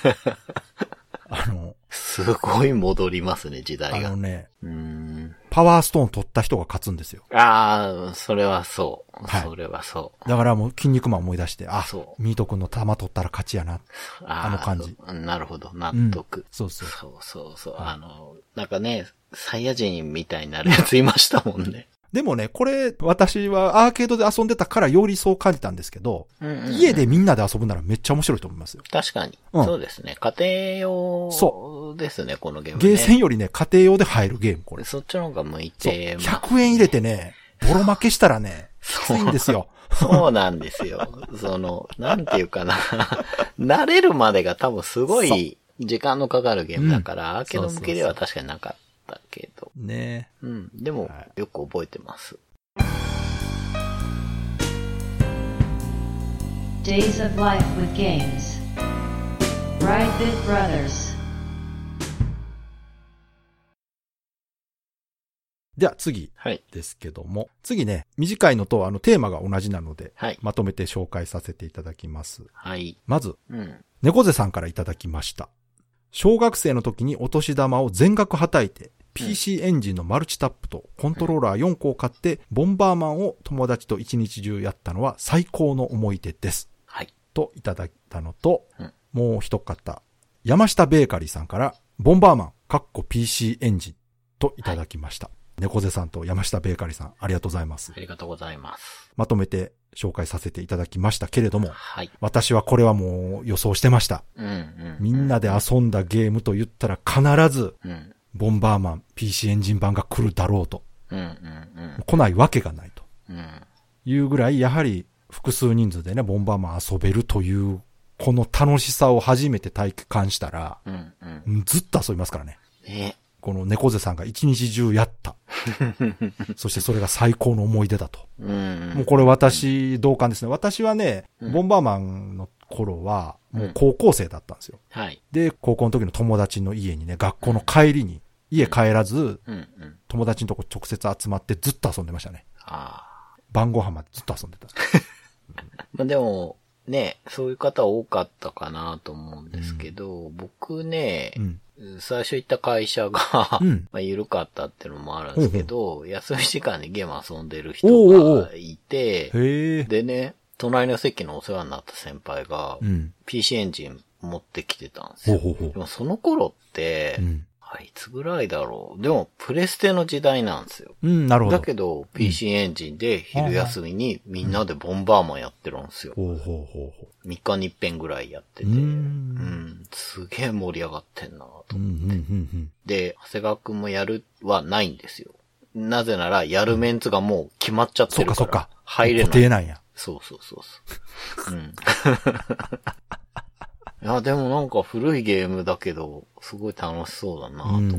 すごい戻りますね、時代が。 パワーストーン取った人が勝つんですよ。 ああ、それはそう。はい、それはそう。 だからもう筋肉マン思い出して、ミート君の玉取ったら勝ちやな。あの感じ。 なるほど、納得。 そうそう。 そう。なんかね、サイヤ人みたいになるやついましたもんね。 でもね、これ、私はアーケードで遊んでたからよりそう感じたんですけど、家でみんなで遊ぶならめっちゃ面白いと思いますよ。 確かに。そうですね。家庭用ですね、このゲーム、ね。 ゲーセンよりね、家庭用で入るゲーム、これ。 そっちの方が向いてます、ね。 100円入れてね、ボロ負けしたらね、きついんですよ。 そうなんですよ。なんていうかな。慣れるまでが多分すごい時間のかかるゲームだから、アーケード向けでは確かになかった。だけど。 ね。 でも、よく覚えてます。 Days of Life with Games Brightbit Brothers では次ですけども、次ね、短いのとテーマが同じなので、まとめて紹介させていただきます。 はい。 まず、猫背さんからいただきました。小学生の時にお年玉を全額はたいて、PC エンジンのマルチタップとコントローラー4個を買って、ボンバーマンを友達と一日中やったのは最高の思い出です。 はい。 といただいたのと、もう一方、山下ベーカリーさんから、ボンバーマン、PC エンジンといただきました。猫背さんと山下ベーカリーさん、ありがとうございます。 ありがとうございます。 まとめて紹介させていただきましたけれども、私はこれはもう予想してました。みんなで遊んだゲームと言ったら必ず、ボンバーマン PC エンジン版が来るだろうと。来ないわけがないと。いうぐらい、やはり複数人数でね、ボンバーマン遊べるという、この楽しさを初めて体感したら、ずっと遊びますからね。この猫背さんが一日中やった。そしてそれが最高の思い出だと。もうこれ私、同感ですね。私はね、ボンバーマンの頃は、もう高校生だったんですよ。で、高校の時の友達の家にね、学校の帰りに、家帰らず、友達のとこ直接集まってずっと遊んでましたね。晩ご飯までずっと遊んでた。 まあでも、ね、そういう方多かったかなと思うんですけど、僕ね、最初行った会社が、まあ緩かったっていうのもあるんですけど、休み時間にゲーム遊んでる人がいて、でね、隣の席のお世話になった先輩が、PC エンジン持ってきてたんですよ。でもその頃って、いつぐらいだろう。でも、プレステの時代なんですよ。 なるほど。 だけど、PC エンジンで昼休みにみんなでボンバーマンやってるんですよ。3日に一遍ぐらいやってて、すげえ盛り上がってんなと思って。で、長谷川くんもやるはないんですよ。なぜなら、やるメンツがもう決まっちゃってるから。入れない。 固定なんや。 そう。いや、でもなんか古いゲームだけど、すごい楽しそうだなと思って、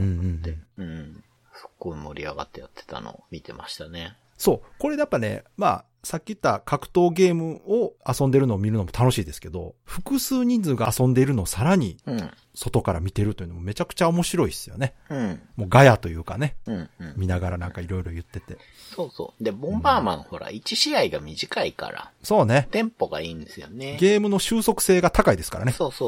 すっごい盛り上がってやってたのを見てましたね。 そう。これやっぱね、まあ、さっき言った格闘ゲームを遊んでるのを見るのも楽しいですけど、複数人数が遊んでいるのをさらに、外から見てるというのもめちゃくちゃ面白いですよね。もうガヤというかね。見ながらなんかいろいろ言ってて。 そう。で、ボンバーマンほら、1試合が短いから。 そうね。 テンポがいいんですよね。 ゲームの収束性が高いですからね。 そう。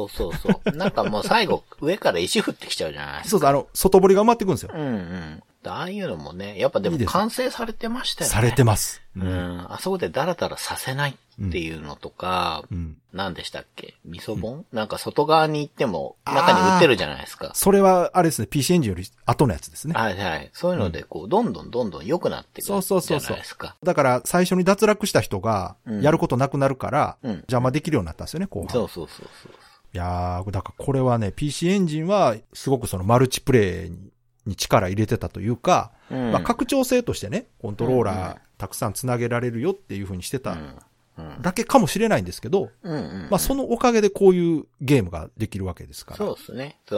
なんかもう最後、上から石降ってきちゃうじゃないですか。 そう、外堀が埋まっていくんですよ。 ああいうのもね、やっぱでも完成されてましたよね。 されてます。 あそこでダラダラさせないっていうのとか、何でしたっけ？味噌本、なんか外側に行っても中に売ってるじゃないですか。 それはあれですね、PC エンジンより後のやつですね。 はい。そういうのでこう、どんどん良くなっていくじゃないですか。 だから最初に脱落した人がやることなくなるから邪魔できるようになったんですよね、後半。 そう。 いやー、だからこれはね、PC エンジンはすごくそのマルチプレイに力入れてたというか、まあ拡張性としてね、コントローラーたくさんつなげられるよっていう風にしてただけかもしれないんですけど、まあそのおかげでこういうゲームができるわけですから。 そうですね。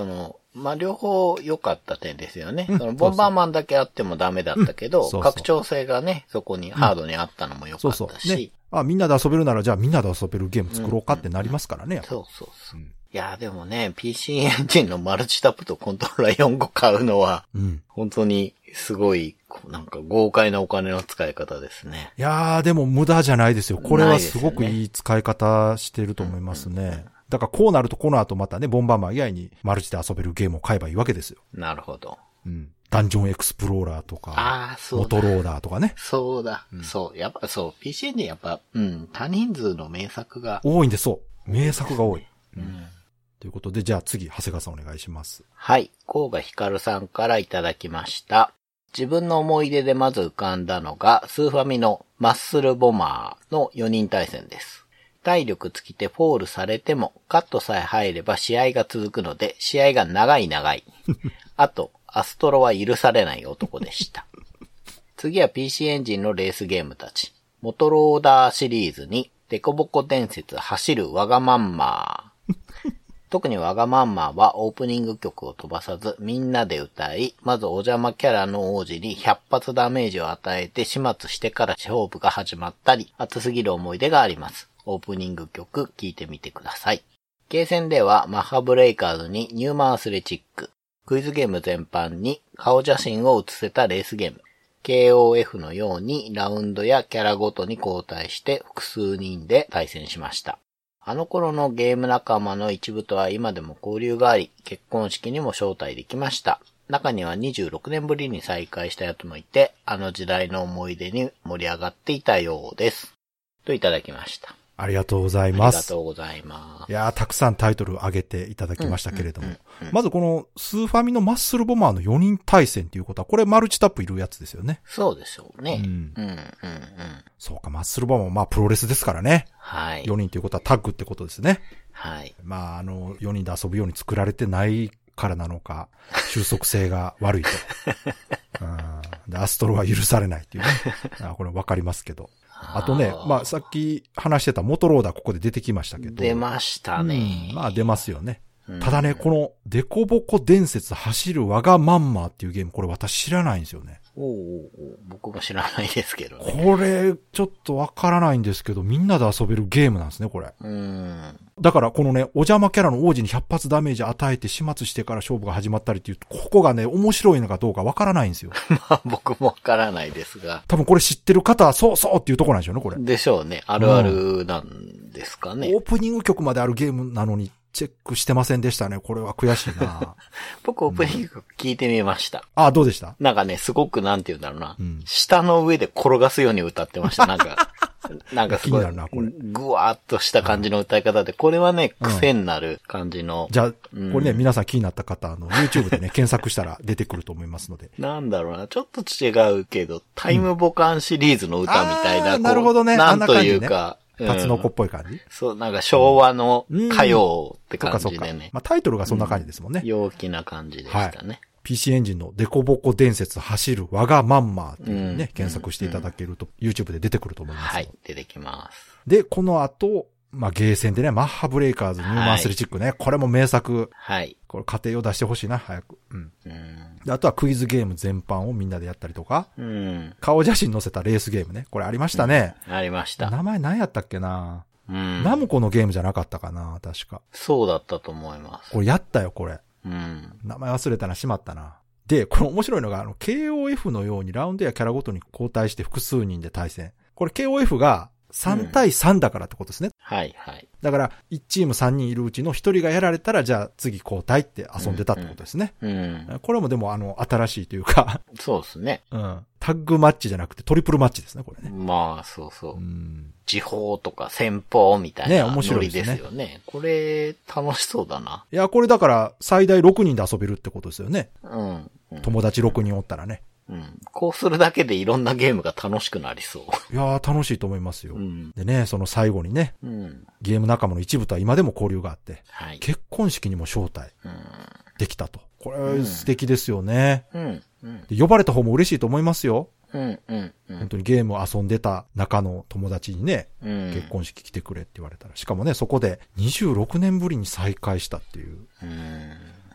まあ、両方良かった点ですよね。そのボンバーマンだけあってもダメだったけど、拡張性がね、そこにハードにあったのも良かったし。そうそう。ね。 みんなで遊べるなら、じゃあみんなで遊べるゲーム作ろうかってなりますからね。 そうそうそう。いや、でもね、PC エンジンのマルチタップとコントローラー4個買うのは、本当にすごい、なんか豪快なお金の使い方ですね。 いやー、でも無駄じゃないですよ。これはすごくいい使い方してると思いますね。だからこうなるとこの後またね、ボンバーマン以外にマルチで遊べるゲームを買えばいいわけですよ。 なるほど。 ダンジョンエクスプローラーとか、モトローダーとかね。 そうだ。そう。やっぱそう、PC エンジンやっぱ、多人数の名作が。 多いんで、そう。名作が多い。ということで、じゃあ次、長谷川さんお願いします。 はい。甲賀ひかるさんからいただきました。自分の思い出でまず浮かんだのが、スーファミのマッスルボマーの4人対戦です。体力尽きてフォールされても、カットさえ入れば試合が続くので、試合が長い。あと、アストロは許されない男でした。次は PC エンジンのレースゲームたち。モトローダーシリーズに、デコボコ伝説走るワガマンマー。特にワガマンマーはオープニング曲を飛ばさずみんなで歌い、まずお邪魔キャラの王子に100発ダメージを与えて始末してから勝負が始まったり、熱すぎる思い出があります。オープニング曲聴いてみてください。ゲーセンではマッハブレイカーズにニューマンアスレチック、クイズゲーム全般に顔写真を写せたレースゲーム、KOF のようにラウンドやキャラごとに交代して複数人で対戦しました。あの頃のゲーム仲間の一部とは今でも交流があり、結婚式にも招待できました。中には26年ぶりに再会したやつもいて、あの時代の思い出に盛り上がっていたようです。といただきました。 ありがとうございます。 ありがとうございます。 いやー、たくさんタイトル挙げていただきましたけれども。まずこのスーファミのマッスルボマーの4人対戦っていうことは、これマルチタップいるやつですよね。 そうでしょうね。 そうか、マッスルボマーはまあプロレスですからね。 はい。 4人ということはタッグってことですね。 はい。 まあ4人で遊ぶように作られてないからなのか、収束性が悪いと。でアストロは許されないっていうね。これわかりますけど。あとね、まあさっき話してたモトローダーここで出てきましたけど。 出ましたね。 まあ出ますよね。ただね、このデコボコ伝説走るワガマンマーっていうゲーム、これ私知らないんですよね。 僕も知らないですけどね。 これ、ちょっとわからないんですけど、みんなで遊べるゲームなんですね、これ。だからこのね、お邪魔キャラの王子に100発ダメージ与えて始末してから勝負が始まったりっていう、ここがね、面白いのかどうかわからないんですよ。 まあ僕もわからないですが。 多分これ知ってる方はそうそうっていうところなんでしょうね、これ。 でしょうね。あるあるなんですかね。 オープニング曲まであるゲームなのに、チェックしてませんでしたね。これは悔しいな。 僕オープニング曲聞いてみました。 どうでした？ なんかね、すごくなんて言うんだろうな。下の上で転がすように歌ってました。なんかすごい、ぐわーっとした感じの歌い方で、これはね、癖になる感じの。 じゃあ、これね、皆さん気になった方、YouTube でね、検索したら出てくると思いますので。 なんだろうな、ちょっと違うけど、タイムボカンシリーズの歌みたいな。 なるほどね。 なんというか。 タツノコっぽい感じ、 そう、なんか昭和の歌謡って感じでね。 まあタイトルがそんな感じですもんね。 陽気な感じでしたね。 PC エンジンのデコボコ伝説走るワガマンマーっていうね、検索していただけると YouTube で出てくると思います。 はい、出てきます。 で、この後、まあゲーセンでね、マッハブレイカーズ、ニューマンアスレチックね、これも名作。 はい。 これ家庭を出してほしいな、早く。で、あとはクイズゲーム全般をみんなでやったりとか。顔写真載せたレースゲームね。これありましたね。 ありました。 名前何やったっけな。ナムコのゲームじゃなかったかな、確か。 そうだったと思います。 これやったよ、これ。名前忘れたな、しまったな。で、これ面白いのが、KOF のようにラウンドやキャラごとに交代して複数人で対戦。これ KOF が3対3だからってことですね。 はいはい。 だから、1チーム3人いるうちの1人がやられたら、じゃあ次交代って遊んでたってことですね。これもでも新しいというか。 そうですね。 タッグマッチじゃなくてトリプルマッチですね、これね。 まあ、そうそう。時報とか戦法みたいなノリですよね。これ、楽しそうだな。 いや、これだから最大6人で遊べるってことですよね。友達6人おったらね。 こうするだけでいろんなゲームが楽しくなりそう。 いやー、楽しいと思いますよ。でね、その最後にね、ゲーム仲間の一部とは今でも交流があって、結婚式にも招待できたと。これ素敵ですよね。で呼ばれた方も嬉しいと思いますよ。本当にゲームを遊んでた中の友達にね、結婚式来てくれって言われたら。しかもね、そこで26年ぶりに再会したっていう。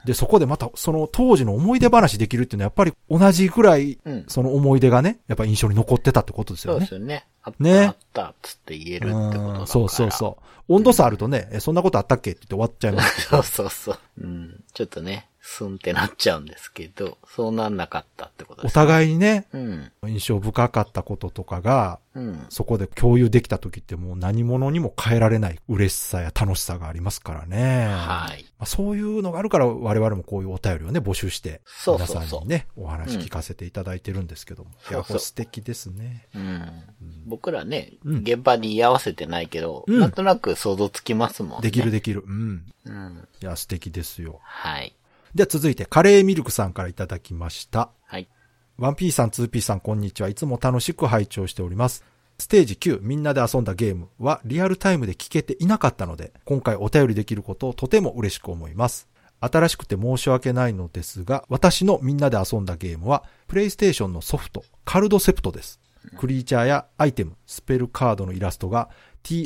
で、そこでまたその当時の思い出話できるっていうのはやっぱり同じくらい、その思い出がね、やっぱり印象に残ってたってことですよね。 そうですよね。あったっつって言えるってことだから。 そうそうそう。温度差あるとね、そんなことあったっけって言って終わっちゃいますけど。 そうそうそう。ちょっとね、スンってなっちゃうんですけど、そうなんなかったってことですね。 お互いにね、印象深かったこととかが、そこで共有できた時ってもう何者にも変えられない嬉しさや楽しさがありますからね。はい。そういうのがあるから我々もこういうお便りをね、募集して、皆さんにね、お話聞かせていただいてるんですけども。いや、これ素敵ですね。 僕らね、現場に居合わせてないけど、なんとなく想像つきますもんね。 できる。いや、素敵ですよ。 はい。 では続いて、カレーミルクさんからいただきました。 はい。 1P さん、2P さん、こんにちは。いつも楽しく拝聴しております。ステージ9、みんなで遊んだゲームはリアルタイムで聞けていなかったので、今回お便りできることをとても嬉しく思います。新しくて申し訳ないのですが、私のみんなで遊んだゲームは、プレイステーションのソフト、カルドセプトです。クリーチャーやアイテム、スペルカードのイラストが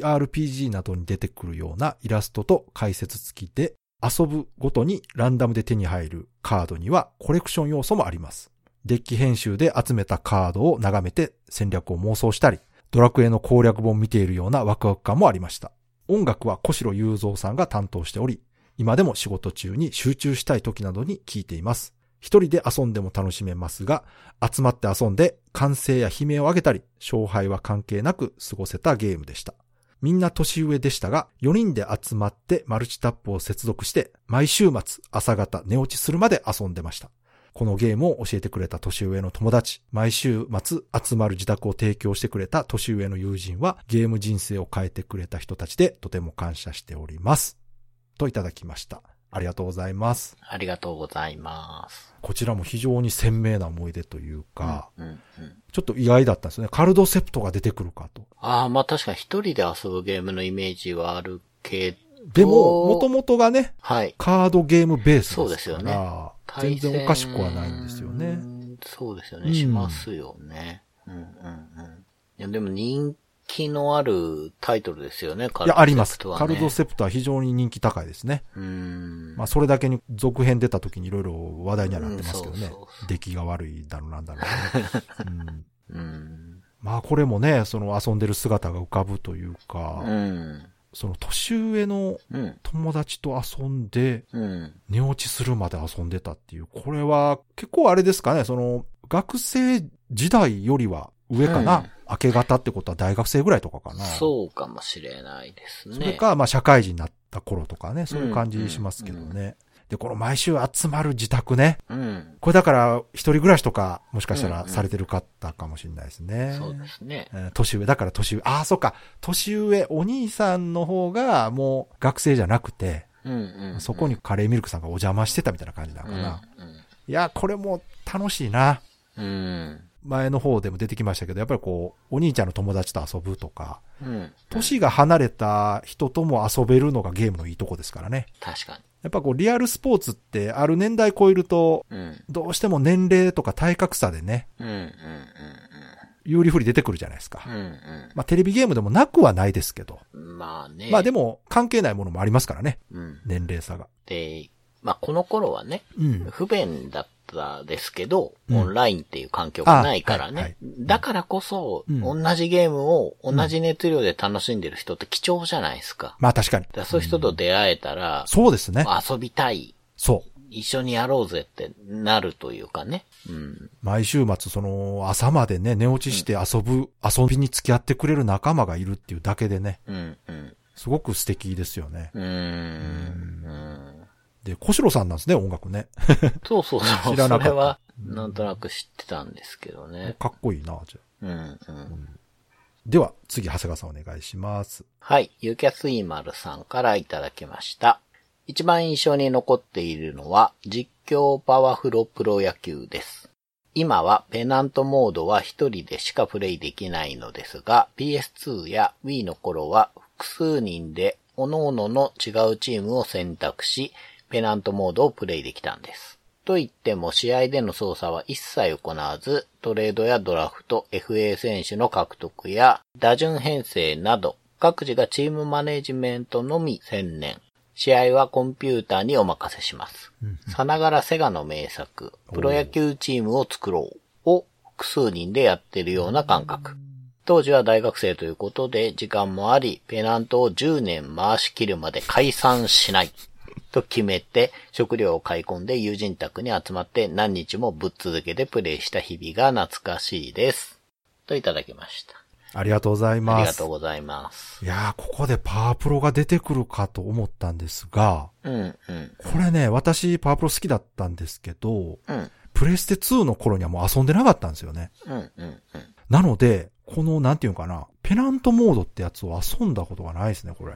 TRPG などに出てくるようなイラストと解説付きで、遊ぶごとにランダムで手に入るカードにはコレクション要素もあります。デッキ編集で集めたカードを眺めて戦略を妄想したり、ドラクエの攻略本を見ているようなワクワク感もありました。音楽は小城雄三さんが担当しており、今でも仕事中に集中したい時などに聴いています。一人で遊んでも楽しめますが、集まって遊んで歓声や悲鳴を上げたり、勝敗は関係なく過ごせたゲームでした。みんな年上でしたが、4人で集まってマルチタップを接続して、毎週末朝方寝落ちするまで遊んでました。このゲームを教えてくれた年上の友達、毎週末集まる自宅を提供してくれた年上の友人は、ゲーム人生を変えてくれた人たちでとても感謝しております。といただきました。ありがとうございます。 ありがとうございます。 こちらも非常に鮮明な思い出というか、ちょっと意外だったんですね。カルドセプトが出てくるかと。 ああ、まあ確かに一人で遊ぶゲームのイメージはあるけど。 でも、元々がね、 はい、 カードゲームベースですから。 そうですよね。 全然おかしくはないんですよね。 そうですよね。しますよね。いや、でも人気のあるタイトルですよね、カルドセプトは、ね。いや、 あります。カルドセプトは非常に人気高いですね。まあ、それだけに続編出た時にいろいろ話題にはなってますけどね。出来が悪いだろうなんだろうね。まあ、これもね、その遊んでる姿が浮かぶというか、その年上の友達と遊んで、寝落ちするまで遊んでたっていう、これは結構あれですかね、その学生時代よりは上かな、明け方ってことは大学生ぐらいとかかな。 そうかもしれないですね。 それか、まあ社会人になった頃とかね、そういう感じしますけどね。で、この毎週集まる自宅ね。これだから、一人暮らしとか、もしかしたらされてる方かもしれないですね。 そうですね。 年上、だから年上。ああ、そっか。年上、お兄さんの方が、もう学生じゃなくて、そこにカレーミルクさんがお邪魔してたみたいな感じなのかな。いや、これも楽しいな。前の方でも出てきましたけど、やっぱりこう、お兄ちゃんの友達と遊ぶとか、年が離れた人とも遊べるのがゲームのいいとこですからね。 確かに。 やっぱこうリアルスポーツってある年代超えると、どうしても年齢とか体格差でね、有利不利出てくるじゃないですか。まあテレビゲームでもなくはないですけど。 まあね。 まあでも関係ないものもありますからね。年齢差が。 で、まあこの頃はね、不便だったですけど、オンラインっていう環境がないからね。だからこそ、同じゲームを同じ熱量で楽しんでる人って貴重じゃないですか。 まあ確かに。 そういう人と出会えたら、 そうですね。 遊びたい。 そう。 一緒にやろうぜってなるというかね。 毎週末その朝までね、寝落ちして遊びに付き合ってくれる仲間がいるっていうだけでね。すごく素敵ですよね。で、小城さんなんですね、音楽ね。 そう。知らなかった。それは、なんとなく知ってたんですけどね。 かっこいいな、じゃあ。では、次、長谷川さんお願いします。 はい。ゆきゃすいまるさんからいただきました。一番印象に残っているのは、実況パワフロプロ野球です。今はペナントモードは一人でしかプレイできないのですが、PS2 や Wii の頃は複数人で各々の違うチームを選択し、ペナントモードをプレイできたんです。と言っても試合での操作は一切行わず、トレードやドラフト、FA 選手の獲得や打順編成など、各自がチームマネジメントのみ専念。 試合はコンピューターにお任せします。さながらセガの名作、プロ野球チームを作ろうを複数人でやってるような感覚。当時は大学生ということで時間もあり、ペナントを10年回し切るまで解散しないと決めて、食料を買い込んで友人宅に集まって何日もぶっ続けてプレイした日々が懐かしいです。といただきました。 ありがとうございます。 ありがとうございます。 いやー、ここでパワープロが出てくるかと思ったんですが、 うんうん。 これね、私パワープロ好きだったんですけど、 うん。 プレステ2の頃にはもう遊んでなかったんですよね。 うんうんうん。 なので、この、なんていうのかな、ペナントモードってやつを遊んだことがないですね、これ。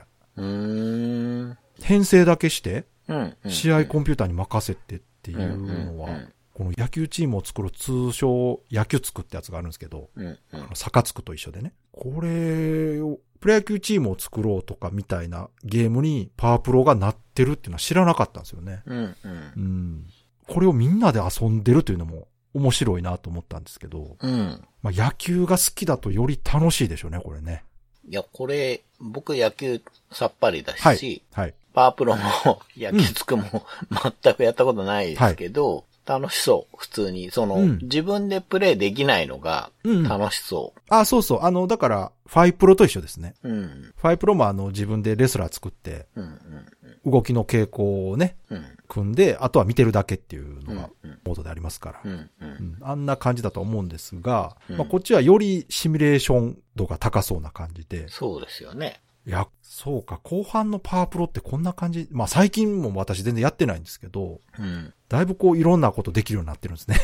編成だけして、試合コンピューターに任せてっていうのは、この野球チームを作る通称野球つくってやつがあるんですけど、サカつくと一緒でね。これを、プロ野球チームを作ろうとかみたいなゲームにパワープロがなってるっていうのは知らなかったんですよね。これをみんなで遊んでるというのも面白いなと思ったんですけど、まあ、野球が好きだとより楽しいでしょうね、これね。 いや、これ、僕野球さっぱりだし、 はい。 パワープロも野球つくも全くやったことないですけど、楽しそう。普通に。自分でプレイできないのが楽しそう。 あ、そうそう。だから、ファイプロと一緒ですね。 ファイプロも自分でレスラー作って、動きの傾向をね、組んで、あとは見てるだけっていうのが、モードでありますから。あんな感じだと思うんですが、まあ、こっちはよりシミュレーション度が高そうな感じで。 そうですよね。 いや、そうか、後半のパワープロってこんな感じ。まあ最近も私全然やってないんですけど、だいぶこういろんなことできるようになってるんですね。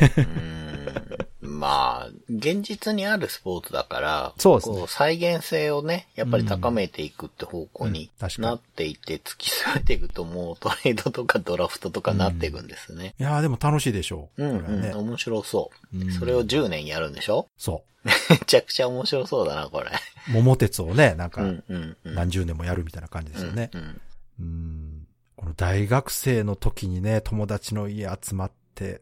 まあ、現実にあるスポーツだから、 そうですね。 こう再現性をね、やっぱり高めていくって方向になっていって突き進めていくともうトレードとかドラフトとかなっていくんですね。 いやーでも楽しいでしょう。 面白そう。それを10年やるんでしょ？ そう。 めちゃくちゃ面白そうだな、これ。 桃鉄をね、なんか、何十年もやるみたいな感じですよね。この大学生の時にね、友達の家集まって、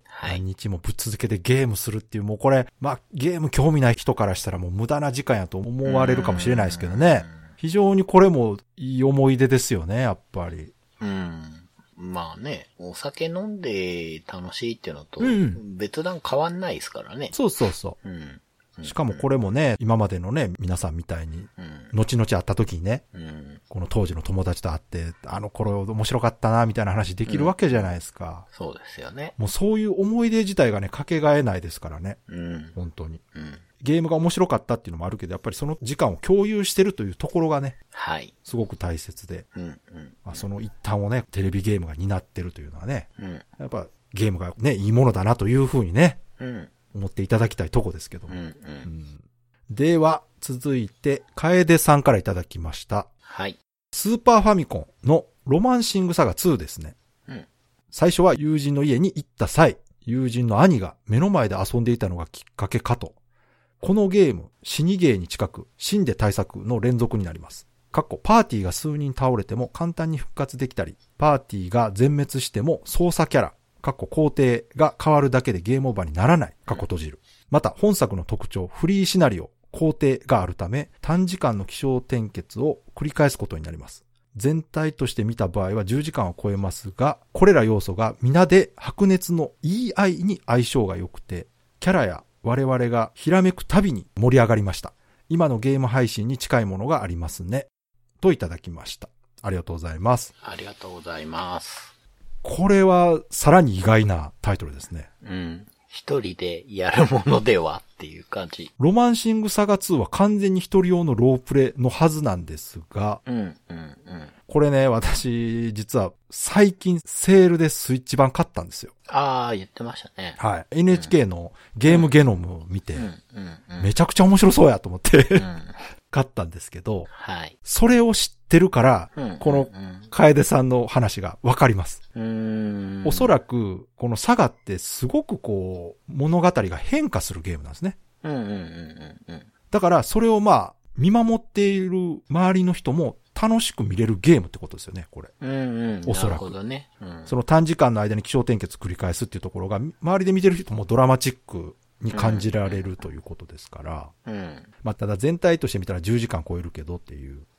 何日もぶっ続けてゲームするっていう、もうこれ、まあ、ゲーム興味ない人からしたらもう無駄な時間やと思われるかもしれないですけどね。非常にこれもいい思い出ですよね、やっぱり。 まあね、お酒飲んで楽しいっていうのと、別段変わんないですからね。 そうそうそう。しかもこれもね、今までのね、皆さんみたいに、後々会った時にね、この当時の友達と会って、あの頃面白かったな、みたいな話できるわけじゃないですか。 そうですよね。 もうそういう思い出自体がね、かけがえないですからね。本当に。ゲームが面白かったっていうのもあるけど、やっぱりその時間を共有してるというところがね、すごく大切で、まあ、その一端をね、テレビゲームが担ってるというのはね、やっぱゲームがね、いいものだなというふうにね、思っていただきたいとこですけども。では、続いて、楓さんからいただきました。スーパーファミコンのロマンシングサガ2ですね。最初は友人の家に行った際、友人の兄が目の前で遊んでいたのがきっかけかと。このゲーム、死にゲーに近く、死んで対策の連続になります。パーティーが数人倒れても簡単に復活できたり、パーティーが全滅しても操作キャラ、工程が変わるだけでゲームオーバーにならない。閉じる。また、本作の特徴、フリーシナリオ、工程があるため、短時間の起承転結を繰り返すことになります。全体として見た場合は10時間を超えますが、これら要素が皆で白熱の EI に相性が良くて、キャラや我々がひらめくたびに盛り上がりました。今のゲーム配信に近いものがありますね。といただきました。ありがとうございます。 ありがとうございます。 これはさらに意外なタイトルですね。 一人でやるものではっていう感じ。 ロマンシングサガ2は完全に一人用のロープレのはずなんですが、これね、私、実は最近セールでスイッチ版買ったんですよ。 言ってましたね。 NHK のゲームゲノムを見て、めちゃくちゃ面白そうやと思って、買ったんですけど、それを知ってるから、この楓さんの話がわかります。おそらく、このサガってすごくこう、物語が変化するゲームなんですね。だから、それを見守っている周りの人も楽しく見れるゲームってことですよね、これ。おそらく。なるほどね。その短時間の間に起承転結繰り返すっていうところが、周りで見てる人もドラマチックに感じられるということですから。ただ全体として見たら10時間超えるけどっていう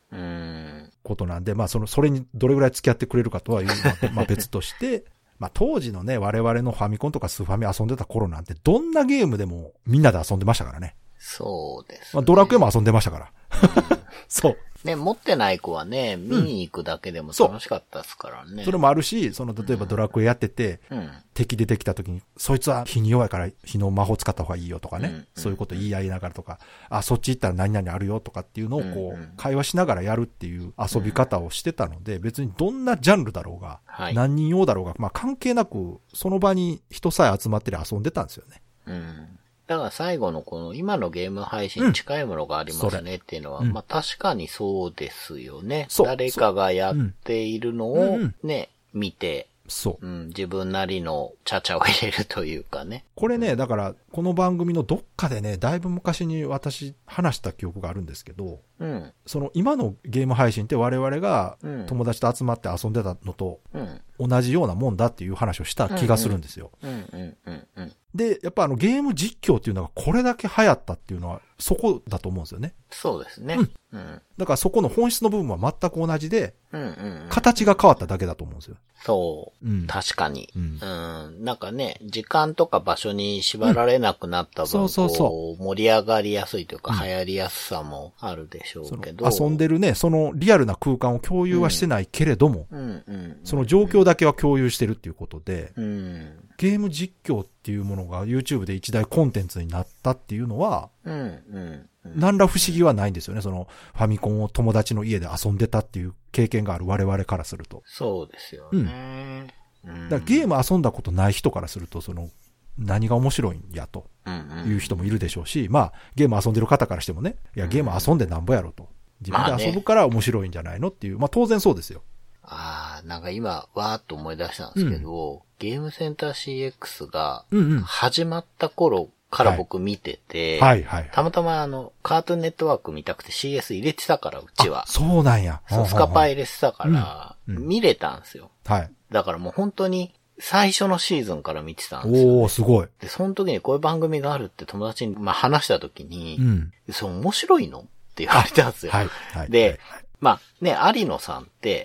ことなんで、まあそれにどれぐらい付き合ってくれるかとはいうのは、まあ別として、まあ当時のね、我々のファミコンとかスーファミ遊んでた頃なんて、どんなゲームでもみんなで遊んでましたからね。 そうですね。 まあドラクエも遊んでましたから。そう。 ね、持ってない子はね、見に行くだけでも楽しかったですからね。 それもあるし、例えばドラクエやってて、敵出てきた時に、そいつは火に弱いから火の魔法使った方がいいよとかね、そういうこと言い合いながらとか、あ、そっち行ったら何々あるよとかっていうのをこう、会話しながらやるっていう遊び方をしてたので、別にどんなジャンルだろうが、何人用だろうが、まあ関係なく、その場に人さえ集まってり遊んでたんですよね。 だから最後のこの今のゲーム配信に近いものがありますねっていうのは、まあ確かにそうですよね。誰かがやっているのをね、見て、自分なりのチャチャを入れるというかね。 これね、だからこの番組のどっかでね、だいぶ昔に私話した記憶があるんですけど、その今のゲーム配信って我々が友達と集まって遊んでたのと同じようなもんだっていう話をした気がするんですよ。で、やっぱゲーム実況っていうのがこれだけ流行ったっていうのはそこだと思うんですよね。 そうですね。 だからそこの本質の部分は全く同じで、形が変わっただけだと思うんですよ。 そう。確かに。なんかね、時間とか場所に縛られなくなった分、盛り上がりやすいというか流行りやすさもあるでしょうけど。 遊んでるね、そのリアルな空間を共有はしてないけれども、その状況だけは共有してるっていうことで、ゲーム実況っていうものが YouTube で一大コンテンツになったっていうのは、何ら不思議はないんですよね。そのファミコンを友達の家で遊んでたっていう経験がある我々からすると。 そうですよね。 だからゲーム遊んだことない人からすると、何が面白いんやという人もいるでしょうし、まあゲーム遊んでる方からしてもね、いやゲーム遊んでなんぼやろと。自分で遊ぶから面白いんじゃないのっていう、まあ当然そうですよ。 なんか今、わーっと思い出したんですけど、ゲームセンター CX が始まった頃から僕見てて、たまたまカートゥーンネットワーク見たくて CS 入れてたから、うちは。 そうなんや。 スカパー入れてたから、見れたんですよ。だからもう本当に最初のシーズンから見てたんですよ、 すごい。 で、その時にこういう番組があるって友達に話した時に、面白いのって言われたんですよ。で、まあね、有野さんって、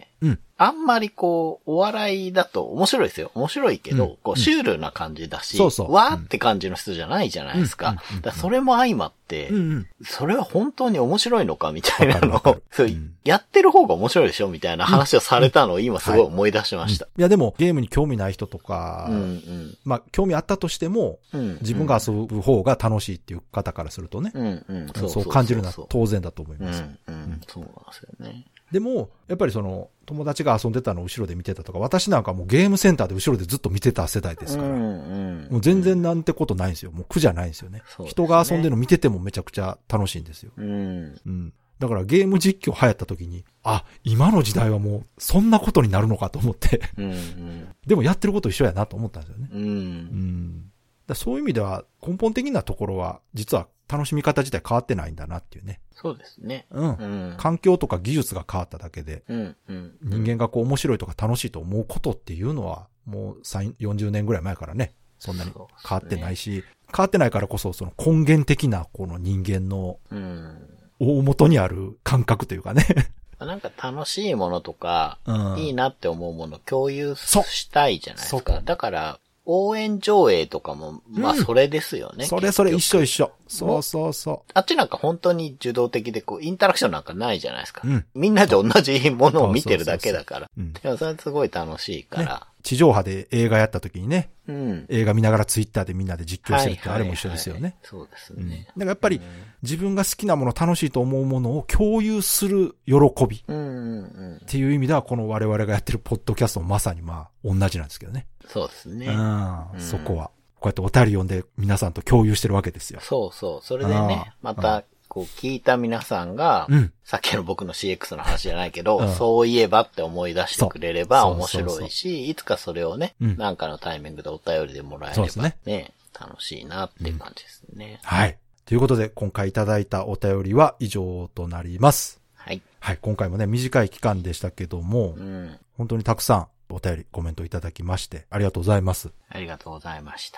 あんまりこう、お笑いだと面白いですよ。面白いけど、こう、シュールな感じだし、わーって感じの人じゃないじゃないですか。だそれも相まって、それは本当に面白いのかみたいなのを、やってる方が面白いでしょみたいな話をされたのを今すごい思い出しました。 いやでも、ゲームに興味ない人とか、まあ、興味あったとしても、自分が遊ぶ方が楽しいっていう方からするとね、そう感じるのは当然だと思います。 そうなんですよね。 でも、やっぱり友達が遊んでたのを後ろで見てたとか、私なんかもうゲームセンターで後ろでずっと見てた世代ですから。もう全然なんてことないんですよ。もう苦じゃないんですよね。人が遊んでるの見ててもめちゃくちゃ楽しいんですよ。だからゲーム実況流行った時に、今の時代はもうそんなことになるのかと思って。でもやってること一緒やなと思ったんですよね。そういう意味では根本的なところは実は楽しみ方自体変わってないんだなっていうね。 そうですね。 環境とか技術が変わっただけで、人間がこう面白いとか楽しいと思うことっていうのはもう40年ぐらい前からね、そんなに変わってないし、変わってないからこそその根源的なこの人間の大元にある感覚というかね。 なんか楽しいものとか、いいなって思うものを共有したいじゃないですか。だから、応援上映とかも、まあそれですよね。 それ一緒。そう。 あっちなんか本当に受動的でこう、インタラクションなんかないじゃないですか。みんなで同じものを見てるだけだから。でもそれすごい楽しいから。 地上波で映画やった時にね、映画見ながらツイッターでみんなで実況してるってあれも一緒ですよね。 そうですね。 だからやっぱり自分が好きなもの、楽しいと思うものを共有する喜びっていう意味ではこの我々がやってるポッドキャストもまさにまあ同じなんですけどね。 そうですね。 そこは。こうやってお便り読んで皆さんと共有してるわけですよ。 そう。それでね、また、こう聞いた皆さんが、さっきの僕の CX の話じゃないけど、そういえばって思い出してくれれば面白いし、いつかそれをね、なんかのタイミングでお便りでもらえればね、楽しいなっていう感じですね。 はい。ということで、今回いただいたお便りは以上となります。はい。今回もね、短い期間でしたけども、本当にたくさんお便り、コメントいただきまして、ありがとうございます。 ありがとうございました。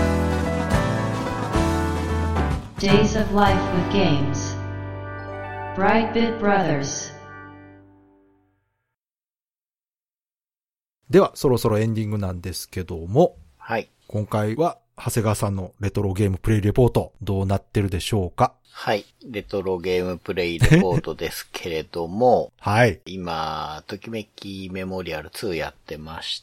Days of Life with Games Brightbit Brothers。 では、そろそろエンディングなんですけども、 はい。 今回は、長谷川さんのレトロゲームプレイレポート、どうなってるでしょうか？ はい。レトロゲームプレイレポートですけれども、 はい。 今、ときめきメモリアル2やってまして、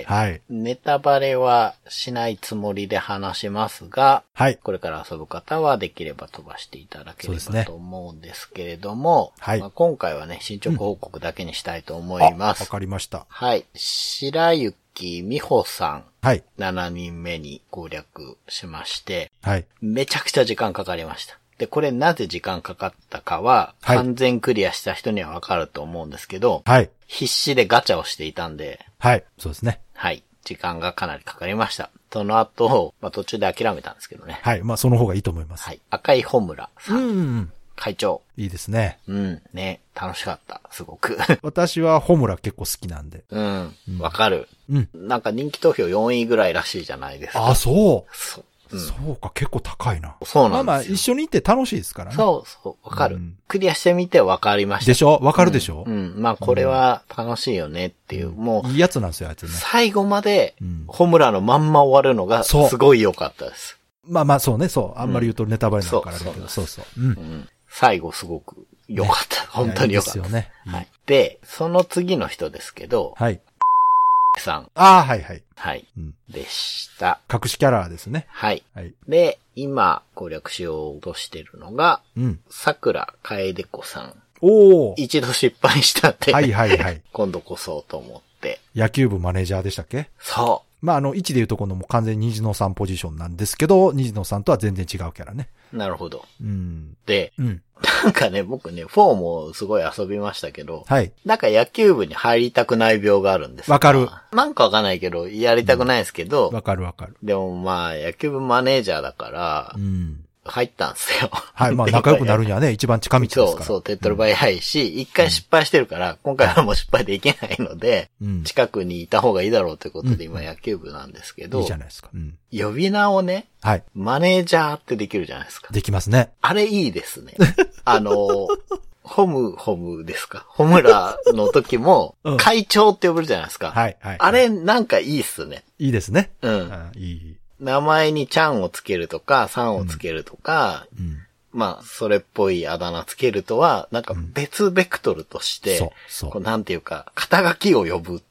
はい。 ネタバレはしないつもりで話しますが、 はい。 これから遊ぶ方はできれば飛ばしていただければと思うんですけれども、 はい。 今回はね、進捗報告だけにしたいと思います。 わかりました。 はい。白雪美穂さん。 はい。 7人目に攻略しまして、 はい。 めちゃくちゃ時間かかりました。で、これなぜ時間かかったかは、はい、完全クリアした人にはわかると思うんですけど、はい。必死でガチャをしていたんで、 はい。そうですね。 はい。時間がかなりかかりました。その後、途中で諦めたんですけどね。 はい。その方がいいと思います。 はい。赤いホムラさん。会長。 いいですね。 ね。楽しかった。すごく。 私はホムラ結構好きなんで。 わかる。なんか人気投票4位ぐらいらしいじゃないですか。 あ、そう。そうか、結構高いな。 そうなんですよ。 一緒に行って楽しいですからね。 そう、わかる。クリアしてみてわかりました。 でしょ？わかるでしょ？ これは楽しいよねっていう、もう。 いいやつなんですよ、あいつね。 最後まで、ホムラのまんま終わるのが、すごい良かったです。 そうね、そう。あんまり言うとネタバレになるからだけど、そう。 最後すごく良かった。本当に良かった。ですよね。はい。で、その次の人ですけど、はい。さん。 はい。 はい。でした。 隠しキャラですね。 はい。で、今攻略しようとしてるのが、桜楓子さん。一度失敗したって。はい。今度こそと思って。 野球部マネージャーでしたっけ？ そう。 位置でいうとこのもう完全に虹野さんポジションなんですけど、虹野さんとは全然違うキャラね。 なるほど。で、なんかね、僕ね、4もすごい遊びましたけど、はい。なんか野球部に入りたくない病があるんです。 わかる。 なんかわかんないけど、やりたくないですけど、 わかる。 でも野球部マネージャーだから、入ったんですよ。 はい。仲良くなるにはね、一番近道ですから。 そう、手っ取り早いし、一回失敗してるから、今回はもう失敗できないので、近くにいた方がいいだろうということで、今野球部なんですけど、 いいじゃないですか。 呼び名をね、はい。マネージャーってできるじゃないですか。 できますね。 あれいいですね。ホムですか？ホムラの時も、会長って呼べるじゃないですか。はい。あれなんかいいっすね。 いいですね。 いい。名前にちゃんをつけるとか、さんをつけるとか、それっぽいあだ名つけるとは、なんか別ベクトルとして、なんていうか、肩書きを呼ぶって、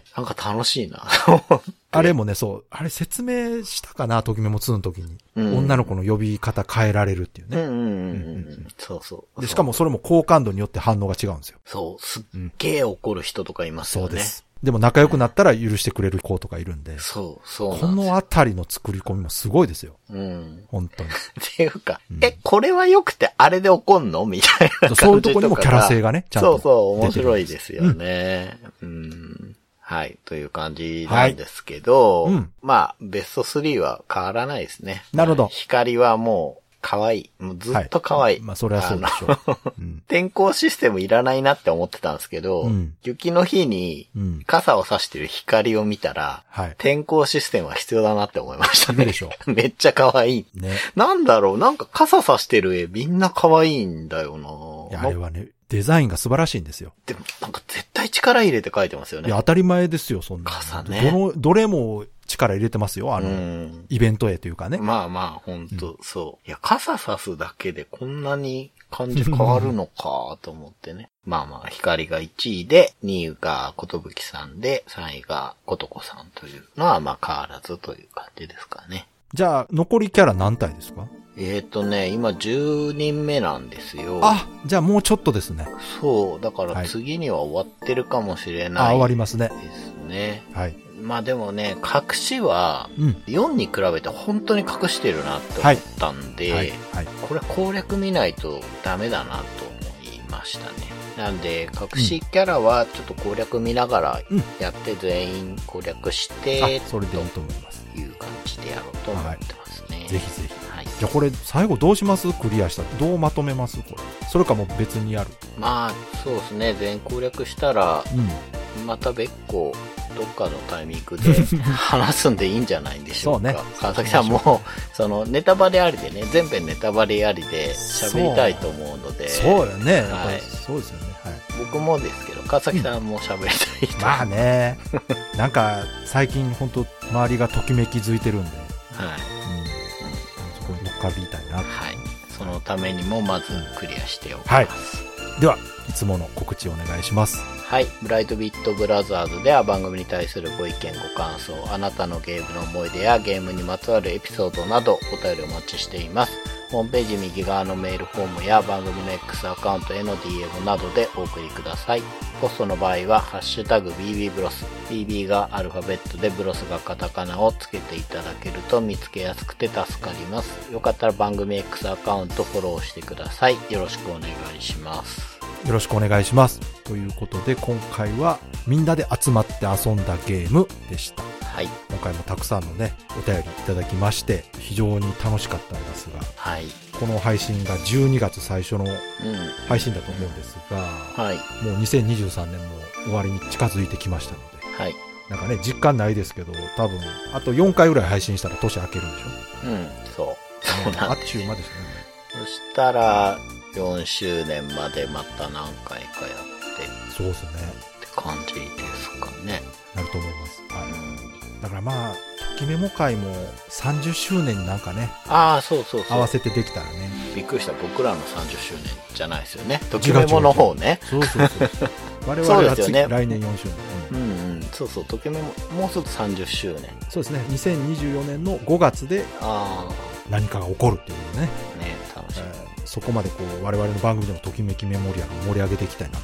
なんか楽しいな。 あれもね、あれ説明したかな、ときメモ2の時に。女の子の呼び方変えられるっていうね。 そう。 で、しかもそれも好感度によって反応が違うんですよ。 そう、すっげえ怒る人とかいますよね。そうです。 でも仲良くなったら許してくれる子とかいるんで。 そう。 このあたりの作り込みもすごいですよ。本当に。 っていうか、これは良くてあれで怒んのみたいな感じとか。 そういうところにもキャラ性がね、ちゃんと。 そう、面白いですよね。はい、という感じなんですけど、ベスト3は変わらないですね。 なるほど。 光はもう、可愛い。もうずっと可愛い。 それはそうでしょう。 天候システムいらないなって思ってたんですけど、雪の日に傘を差してる光を見たら、天候システムは必要だなって思いましたね。 でしょ。 めっちゃ可愛い。ね。なんだろう、なんか傘差してる絵みんな可愛いんだよな。 いや、あれはね、デザインが素晴らしいんですよ。 でもなんか絶対力入れて描いてますよね。 いや、当たり前ですよ、そんな。 傘ね。 どれも力入れてますよ、イベント絵というかね。 ほんと、そう。いや、傘差すだけでこんなに感じ変わるのかと思ってね。光が1位で、2位がことぶきさんで、3位がことこさんというのは、変わらずという感じですかね。 じゃあ、残りキャラ何体ですか？ 今10人目なんですよ。 じゃあもうちょっとですね。 そう、だから次には終わってるかもしれない。 終わりますね。 ですね。 はい。 でもね、隠しは、4に比べて本当に隠してるなって思ったんで、これ攻略見ないとダメだなと思いましたね。なんで、隠しキャラはちょっと攻略見ながらやって全員攻略して、 それでいいと思います。 いう感じでやろうと思ってますね。 ぜひぜひ。じゃあこれ最後どうします？クリアした。どうまとめます？これ。それかもう別にやる。 そうですね。全攻略したら、また別個どっかのタイミングで話すんでいいんじゃないんでしょうか。そうね。川崎さんも、ネタバレありでね、全編ネタバレありで喋りたいと思うので。 そうよね。はい。そうですよね。はい。 僕もですけど、川崎さんも喋りたいと。 まあね。なんか、最近本当周りがときめきづいてるんで。はい。そこに乗っかりたいな。はい。 そのためにもまずクリアしておきます。 はい。では、いつもの告知をお願いします。 はい。ブライトビットブラザーズでは番組に対するご意見、ご感想、あなたのゲームの思い出やゲームにまつわるエピソードなどお便りお待ちしています。ホームページ右側のメールフォームや番組の X アカウントへの DM などでお送りください。ポストの場合は、ハッシュタグ BB ブロス。BB がアルファベットでブロスがカタカナをつけていただけると見つけやすくて助かります。よかったら番組 X アカウントフォローしてください。よろしくお願いします。 よろしくお願いします。ということで今回はみんなで集まって遊んだゲームでした。はい。今回もたくさんのね、お便りいただきまして非常に楽しかったんですが、はい。この配信が12月最初の配信だと思うんですが、はい。もう2023年も終わりに近づいてきましたので、はい。なんかね、実感ないですけど、多分あと4回ぐらい配信したら年明けるんでしょ。うん、 そう。そうなんです。 あっちゅう間ですね。 そしたら4周年までまた何回かやって。 そうですね。 って感じですかね。 なると思います。はい。だからまあ、ときメモ会も30周年になんかね。 ああ、そうそうそう。 合わせてできたらね。 びっくりした。僕らの30周年じゃないですよね。ときメモの方ね。 そうそうそう。我々は次、ね、来年4周年。 うんうん。そうそう。ときメモ、もうすぐ30周年。 そうですね。2024年の5月で、何かが起こるっていうことね。ね、楽しみ。そこまでこう我々の番組でもときめきメモリアルを盛り上げていきたいな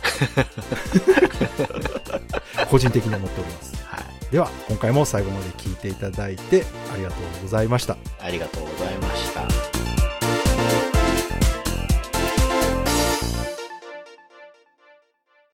と個人的に思っております、はい、では今回も最後まで聞いていただいてありがとうございました。 ありがとうございました。